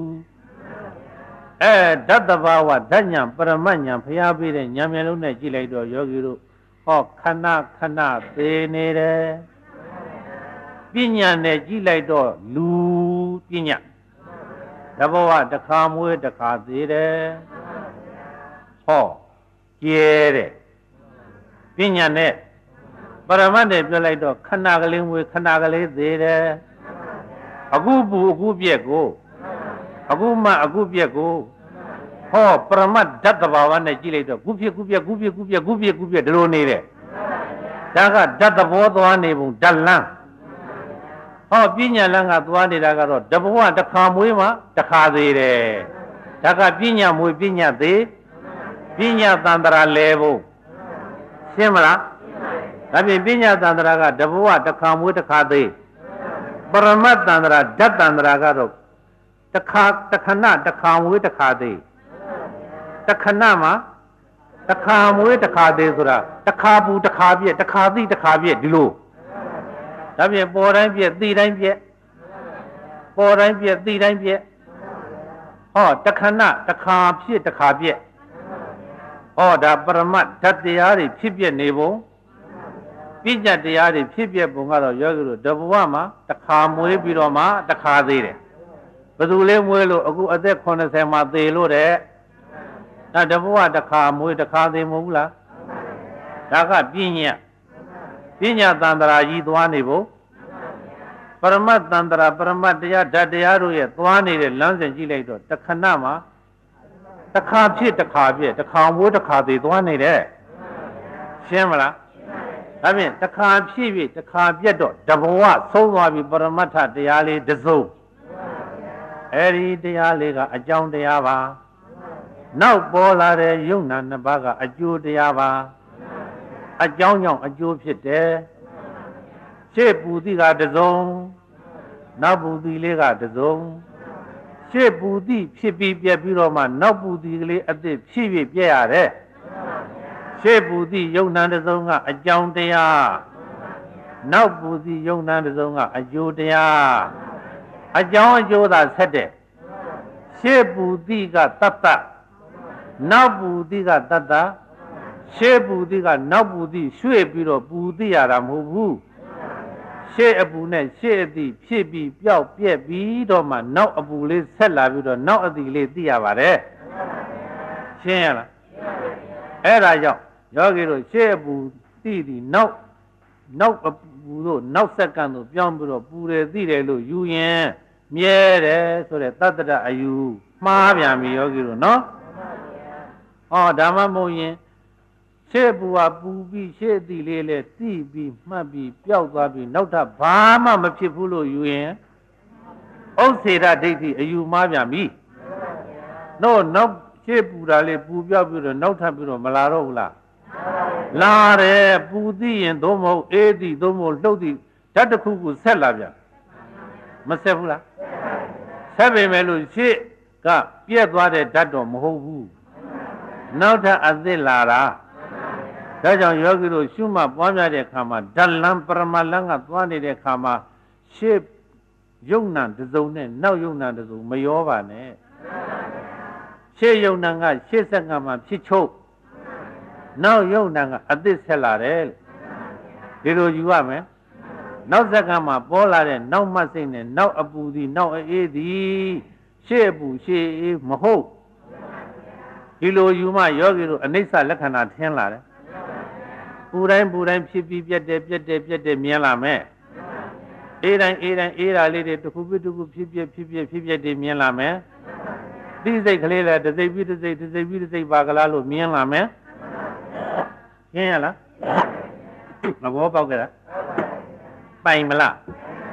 ဓာတ်သဘာဝဓာတ်ညာပရမတ်ညာဖျားပေးတဲ့ညာမျက်လုံးနဲ့ကြည့်လိုက်တော့ယောဂီတို့ဟောခဏခဏသေနေတယ်ပညာနဲ့ကြည့်လိုက်တော့လူပညာတဘဝတစ်ခါမွေးတစ်ခါသေးတယ်ဟောကျဲတဲ့ပညာနဲ့ပရမတ်နဲ့ပြောလိုက်တော့ခဏကလေးမွေးခဏကလေးသေးတယ်အခုပူအခုပြက်ကိုအခုမှအခုပြက်ကိုဟောပရမတ်ဓာတ်တဘာဝနဲ့ကြည့်လိုက်တော့ခုပြက်ခုပြက်ခုပြက်ခုပြက်ခုပြက်ခုပြက်ဒီလိုနေတယ်ဒါကဓာတ်သဘောသွားနေပုံဓာတ်လန်းဟောပညာလန်းကသွားနေတာကတော့တဘဝတစ်ခါမွေးမှတစ်ခါသေးတယ်ဒါကပညာမွေးပညာသေးပညာတန္တရာလဲဖို့ရှင်းမလားဒါပြင်ပညာတန္တရာကတဘဝတစ်ခါမွေးတစ်ခါသေးပရမတ်တန္တရာဓာတ်တန္တရာကတော့တစ်ခါတစ်ခဏတစ်ခါမွေးတစ်ခါသေးတစ်ခဏမှာတစ်ခါမွေးတစ်ခါသေးဆိုတာတစ်ခါပူတစ်ခါပြက်တစ်ခါသိတစ်ခါပြက်ဒီလိုဒါပြင်ပေါ်တိုင်းပြက်သိတိုင်းပြက်ပေါ်တိုင်းပြက်သိတိုင်းပြက်ဟောတစ်ခဏတစ်ခါဖြစ်တစ်ခါပြက်ဟောဒါပရမတ်ဓာတ်တရားတွေဖြစ်ပြနေပုံပညာတရားတွေဖြစ်ပြပုံကတော့ယောဂီတို့တဘဝမှာတစ်ခါမွေးပြီးတော့မှတစ်ခါသေးတယ်ဘယ်သူလေးမွေးလို့အခုအသက်80မှာသေလို့တဲ့ဒါတဘဝတစ်ခါမွေးတစ်ခါသေးမဟုတ်ဘူးလားဒါကပညာတန္တရာကြီးသွားနေဖို့ပရမတ်တန္တရာပရမတ်တရားဓာတ်တရားတို့ရဲ့သွားနေတဲ့လမ်းစဉ်ကြည့်လိုက်တော့တစ်ခဏမှာတစ်ခါဖြစ်တစ်ခါပြည့်တစ်ခါမွေးတစ်ခါသေးသွားနေတယ်ရှင်းမလားဒါဖြင့်တစ်ခါဖြစ်ပြီးတစ်ခါပြတ်တော့တဘဝဆုံးသွားပြီပရမတ္ထတရားလေးတစ်စုံအဲ့ဒီတရားလေးကအကြောင်းတရားပါနောက်ပေါ်လာတဲ့ယုံနာနှစ်ပါးကအကျိုးတရားပါအကြောင်းကြောင့်အကျိုးဖြစ်တယ်ရှေ့ပူတိကတစ်စုံနောက်ပူတိလေးကတစ်စုံရှေ့ပူတိဖြစ်ပြီးပြက်ပြီးတော့မှနောက်ပူတိကလေးအသစ်ဖြစ်ပြီးပြက်ရတယ်ရှေ့ပူတိယုံနာတစ်စုံကအကြောင်းတရားနောက်ပူတိယုံနာတစ်စုံကအကျိုးတရားအကြောင်းအကျိုးသာဆက်တဲ့ရှေ့ပူတိကတတ္တနောက်ပူတိကတတ္တရှေ့ပူတိကနောက်ပူတိရွှေ့ပြီးတော့ပူတိရတာမဟုတ်ဘူးရှေ့အပူနဲ့ရှေ့အတိဖြစ်ပြီးပျောက်ပြက်ပြီးတော့မှနောက်အပူလေးဆက်လာပြီးတော့နောက်အတိလေးသိရပါတယ်ရှင်းရလားအဲ့ဒါကြောင့်ယောဂီတို့ရှေ့အပူသိသည်နောက်အပူတို့နောက်စက္ကန့်တို့ပြောင်းပြီးတော့ပူတယ်သိတယ်လို့ယူရင်မြဲတယ်ဆိုတဲ့တတ္တရအယူမှားပြန်ပြီယောဂီတို့နော်ဟောဒါမှမဟုတ်ရင်ရှေ့ပူဟာပူပြီးရှေ့အတိလေးလဲသိပြီးမှတ်ပြီးပျောက်သွားပြီးနောက်ထပ်ဘာမှမဖြစ်ဘူးလို့ယူရင်ဥစ္စေရဒိဋ္ဌိအယူမှားပြန်ပြီနောက်ရှေ့ပူတာလေးပူပြောက်ပြီးတော့နောက်ထပ်ပြီးတော့မလာတော့ဘူးလားလာတယ်ပူသိရင်သို့မဟုတ်အေးသိသို့မဟုတ်လှုပ်သိဓာတ်တစ်ခုခုဆက်လာပြန်မဆက်ဘူးလားဆက်ပေမဲ့လို့ရှေ့ကပြက်သွားတဲ့ဓာတ်တော့မဟုတ်ဘူးနောက်ထပ်အသစ်လာတာဒါကြောင့်ယောဂီတို့ရှုမှတ်ပွားများတဲ့အခါမှာဓာတ်လန်းပရမလန်းကသွားနေတဲ့အခါမှာရှေ့ယုံနာတစ်စုံနဲ့နောက်ယုံနာတစ်စုံမရောပါနဲ့ရှေ့ယုံနာကရှေ့ဆက်ကမှဖြစ်ချုပ်နောက်ယုံနာကအသစ်ဆက်လာတယ်ဒီလိုယူရမယ်နောက်ဆက်ကမှပေါ်လာတဲ့နောက်မှတ်စိတ်နဲ့နောက်အပူသည်နောက်အေးသည်ရှေ့အပူရှေ့အေးမဟုတ်ဒီလိုယူမှယောဂီတို့အနိစ္စလက္ခဏာထင်လာတယ်ပူတိုင်းဖြစ်ပြီးပြက်တယ်မြင်လာမယ်အေးတိုင်းအေးတာလေးတွေတစ်ခုပြီးတစ်ခုဖြစ်တယ်မြင်လာမယ်သိစိတ်ကလေးလည်းတစ်စိတ်ပြီးတစ်စိတ်ပါကလားလို့မြင်လာမယ်ရှင်းရလားသဘောပေါက်ကြလားပိုင်မလား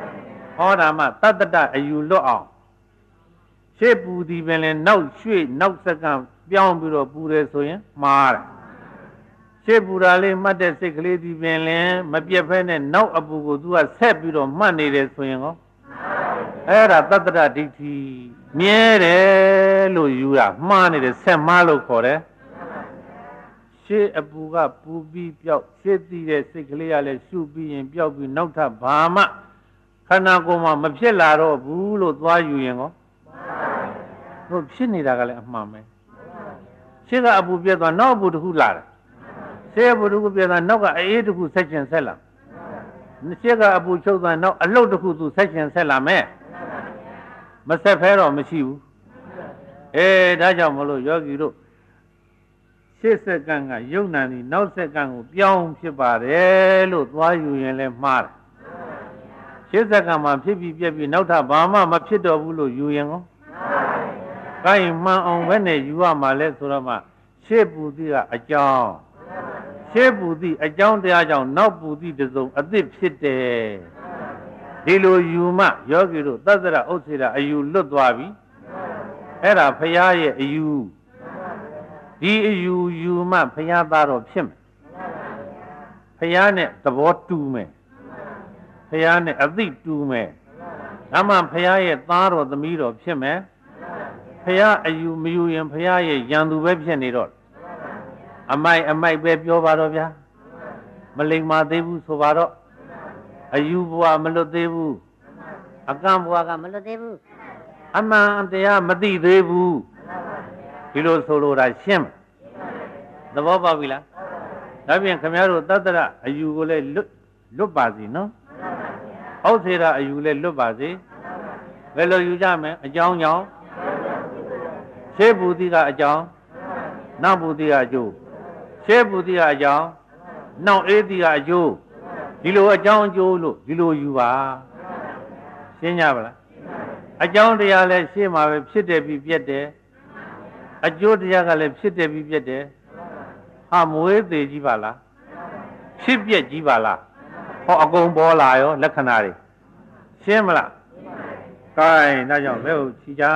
ဟောတာမှတတ္တတအယူလွတ်အောင်ရှေ့ပူသည်ပင်လည်းနောက်ရွှေ့နောက်စက္ကန့်ပြောင်းပြီးတော့ပူတယ်ဆိုရင်မှားတယ်ရှေ့ပူတာလေးမှတ်တဲ့စိတ်ကလေးဒီပင်လည်းမပြတ်ဖဲနဲ့နောက်အပူကိုသူကဆက်ပြီးတော့မှတ်နေတယ်ဆိုရင်ကောအဲ့ဒါတတ္တရဒိဋ္ဌိမြဲတယ်လို့ယူတာမှားနေတယ်ဆက်မှားလို့ခေါ်တယ်ရှေ့အပူကပူပြီးပြောက်ရှေ့သိတဲ့စိတ်ကလေးကလည်းရှုပြီးရင်ပြောက်ပြီးနောက်ထပ်ဘာမှခန္ဓာကိုယ်မှာမဖြစ်လာတော့ဘူးလို့သွားယူရင်ကောတို့ဖြစ်နေတာကလည်းအမှန်ပဲရှေ့ကအပူပြတ်သွားနောက်အပူတစ်ခုလာတယ်ရှေ့အပူတစ်ခုပြတ်သွားနောက်ကအေးတစ်ခုဆက်ချင်ဆက်လာရှေ့ကအပူချုပ်သွားနောက်အလှုပ်တစ်ခုသူဆက်ချင်ဆက်လာမယ်မဆက်ဖဲတော့မရှိဘူးဒါကြောင့်မလို့ယောဂီတို့ရှေ့စက္ကန့်ကယုံနာနေနောက်စက္ကန့်ကိုပြောင်းဖြစ်ပါတယ်လို့သွားယူရင်လည်းမှားတယ်ရှေ့စက္ကန့်မှာဖြစ်ပြီးပြက်ပြီးနောက်ထပ်ဘာမှမဖြစ်တော့ဘူးလို့ယူရင်ကောကိုင်းမှန်အောင်ပဲနဲ့ယူရမှာလဲဆိုတော့မှရှေ့ပူတိကအကြောင်းရှေ့ပူတိအကြောင်းတရားကြောင့်နောက်ပူတိတစုံအသစ်ဖြစ်တယ်ဒီလိုယူမှယောဂီတို့သတ္တရဥစ္စေတာအယူလွတ်သွားပြီအဲ့ဒါဖရာရဲ့အယူဒီအယူယူမှဖရာသားတော်ဖြစ်မယ်ဖရာနဲ့သဘောတူမယ်ဖရာနဲ့အသိတူမယ်ဒါမှဖရာရဲ့သားတော်သမီးတော်ဖြစ်မယ်ဖရာအယူမယူရင်ဖရာရဲ့ရန်သူပဲဖြစ်နေတော့အမိုက်ပဲပြောပါတော့ဗျာမလိမ္မာသေးဘူးဆိုပါတော့အယူဘဝမလွတ်သေးဘူးအကံဘဝကမလွတ်သေးဘူးအမှန်တရားမသိသေးဘူးဒီလိုဆိုလိုတာရှင်းသဘောပေါက်ပြီလားဒါပြင်ခင်ဗျားတို့တတ္တရအယူကိုလည်းလွတ်ပါစီနော်ဟုတ်သေးတာအယူလည်းလွတ်ပါစေဘယ်လိုယူကြမလဲအကြောင်းကြောင့်ရှေးဘူတိကအကြောင်းနောက်ဘူတိကအကျိုးရှေးဘူတိကအကြောင်းနောက်အေးတိကအကျိုးဒီလိုအကြောင်းအကျိုးလို့ဒီလိုယူပါရှင်းကြပါလားအကြောင်းတရားလည်းရှေ့မှာပဲဖြစ်တယ်ပြီးပြတ်တယ်အကျိုးတရားကလည်းဖြစ်တယ်ပြီးပြတ်တယ်ဟာမွေးသေးကြီးပါလားဖြစ်ပြက်ကြီးပါလားဟောအကုန်ပေါ်လာရောလက္ခဏာတွေရှင်းမလားကဲဒါကြောင့်လက်ကိုချီကြ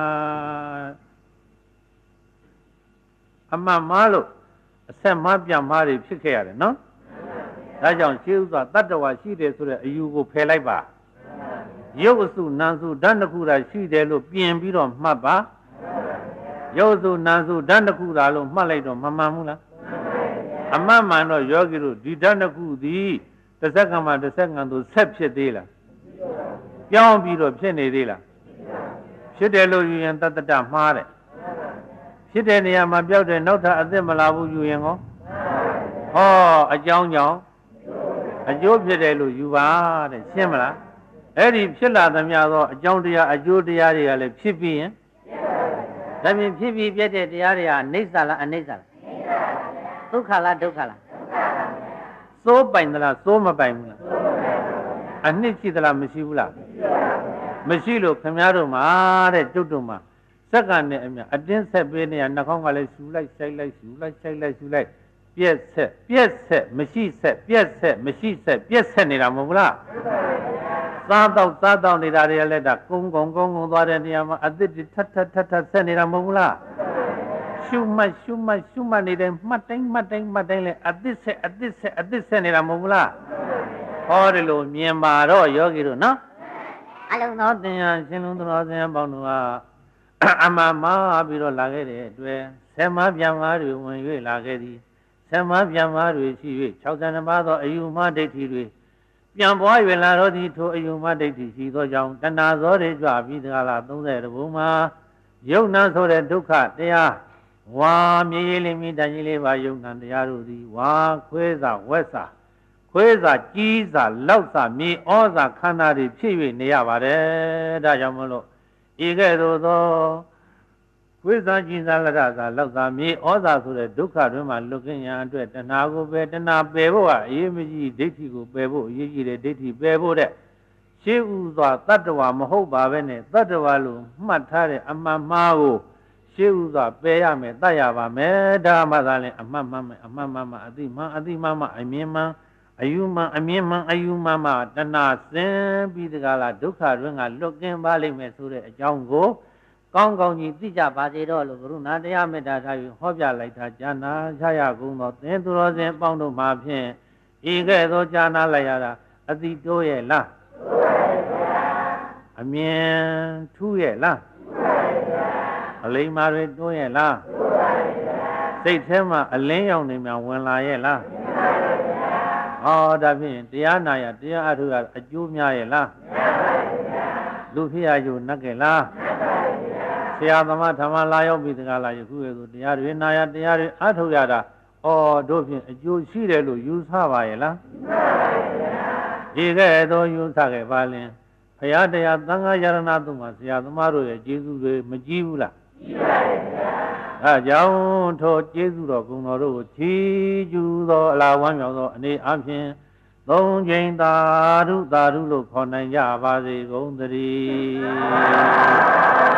အမှန်မှားလို့အဆက်မှားပြန်မှားတွေဖြစ်ခဲ့ရတယ်နော်ဒါကြောင့်ရှင်းဥစွာတတ္တဝါရှိတယ်ဆိုတဲ့အယူကိုဖယ်လိုက်ပါရုပ်အစုနာစုဓာတ်တစ်ခုသာရှိတယ်လို့ပြင်ပြီးတော့မှတ်ပါရုပ်စုနာစုဓာတ်တစ်ခုသာလို့မှတ်လိုက်တော့မမှန်ဘူးလားအမှန်မှန်တော့ယောဂီတို့ဒီဓာတ်တစ်ခုသည်တစ်စက္ကန့်မှတစ်စက္ကန့်သို့ဆက်ဖြစ်သေးလားပြောင်းပြီးတော့ဖြစ်နေသေးလားဖြစ်တယ်လို့ယူရင်တတ္တတမှားတယ်ဖြစ်တဲ့နေရာမှာပြောက်တယ်နောက်ထပ်အသက်မလာဘူးယူရင်ဟောအကြောင်းကြောင့်အကျိုးဖြစ်တယ်လို့ယူပါတဲ့ရှင်းမလားအဲ့ဒီဖြစ်လာသမျှသောအကြောင်းတရားအကျိုးတရားတွေကလည်းဖြစ်ပြီးရင်ဒါပြင်ဖြစ်ပြီးပြည့်တဲ့တရားတွေကအနိစ္စလားအနိစ္စလားဒုက္ခလားဒုက္ခလားစိုးပိုင်သလားစိုးမပိုင်ဘူးလားအနှစ်ရှိသလားမရှိဘူးလားမရှိလို့ခင်ဗျားတို့မှာတဲ့ကျုပ်တို့မှာစက္ကန့်နဲ့အမြအတင်းဆက်ပေးနေရနှာခေါင်းကလည်းရှူလိုက်ဆိုင်လိုက်ရှူလိုက်ဆိုင်လိုက်ရှူလိုက်ပြက်ဆက်မရှိဆက်ပြက်ဆက်မရှိဆက်ပြက်ဆက်နေတာမဟုတ်ဘူးလားစားတော့နေတာတွေကလည်းဒါကုန်းသွားတဲ့နေရာမှာအသစ်ထပ်ဆက်နေတာမဟုတ်ဘူးလားရှုမှတ်နေတယ်မှတ်တိုင်းလဲအသစ်ဆက်နေတာမဟုတ်ဘူးလားဟောဒီလိုမြင်ပါတော့ယောဂီတို့နော်အလုံးသောသင်္ဃာရှင်လုံးတော်ဆင်းပေါင်းတို့ကအမှန်မှားပြီးတော့လာခဲ့တဲ့အတွက်ဆယ်မပြန်မားတွေဝင်၍လာခဲ့သည်ဆယ်မပြန်မားတွေရှိ၍62ပါးသောအယူမှဒိဋ္ဌိတွေပြန်ပွား၍လာတော့သည်ထိုအယူမှဒိဋ္ဌိရှိသောကြောင့်တဏှာဇောတွေကြွပြီးတကားလား30ဘုံမှာယုံနာဆိုတဲ့ဒုက္ခတရားဝါမြေကြီးလေးမိတန်ကြီးလေးပါယုံနာတရားတို့သည်ဝါခွဲစာဝက်စာခွဲစာကြီးစာလောက်စာမြေဩစာခန္ဓာတွေဖြစ်၍နေရပါတယ်ဒါကြောင့်မလို့ဤကဲ့သို့သောခွဲစာကြီးစာလက်စာလောက်စာမြေဩစာဆိုတဲ့ဒုက္ခတွင်မှလွတ်ကင်းရန်အတွက်တဏှာကိုပယ်တဏှာပယ်ဖို့ကအရေးမကြီးဒိဋ္ဌိကိုပယ်ဖို့အရေးကြီးတဲ့ဒိဋ္ဌိပယ်ဖို့တဲ့ရှေးဥစွာတတ္တဝါမဟုတ်ပါပဲနဲ့တတ္တဝါလို့မှတ်ထားတဲ့အမှန်မှားကိုရှေးဥစွာပယ်ရမယ်တတ်ရပါမယ်ဒါမှသာလဲအမှန်မှန်မယ်အမှန်မှန်မှအတိမှန်အတိမှန်မှအမြင်မှန်အယူမှန်အမြင်မှန်အယူမှန်မှတဏှာစင်ပြီးတကားလားဒုက္ခတွင်ကလွတ်ကင်းပါလိမ့်မယ်ဆိုတဲ့အကြောင်းကိုကောင်းကောင်းကြီးသိကြပါစေတော့လို့ကရုဏာတရားမေတ္တာထားပြီးဟောပြလိုက်တာဉာဏ်ချရကုန်သောသင်သူတော်စင်ပေါင်းတို့မှာဖြင့်ဤကဲ့သို့ဉာဏ်လိုက်ရတာအတိတိုးရဲ့လားအမြင်ထူးရဲ့လားအလိမ္မာတွေတိုးရဲ့လားစိတ်ထဲမှာအလင်းရောင်နေမှဝင်လာရဲ့လားဟောဒါဖြင့်တရားနာရတရားအထုရအကျိုးများရဲ့လားလူဖြစ်ရယူနတ်ကဲ့လားဆရာသမားဓမ္မလာရောက်ပြီးတကားလားယခုရဲ့ဆိုတရားတွေနာရတရားတွေအထုရတာဩတို့ဖြင့်အကျိုးရှိတယ်လို့ယူဆပါရဲ့လားဒီကဲ့သို့ယူဆခဲ့ပါလင်ဘုရားတရားသံဃာယရဏသုံးပါးဆရာသမားတို့ရဲ့ကျေးဇူးတွေမကြည့်ဘူးလားကြည့်ပါရဲ့ဗျာအဲကြောင့်ထိုကျေးဇူးတော်ဂုဏ်တော်တို့ကိုချီးကျူးသောအလားဝမ်းမြောက်သောအနေအချင်းသုံးချိန်သာဓုသာဓုလို့ခေါ်နိုင်ကြပါစေကုန်သတည်း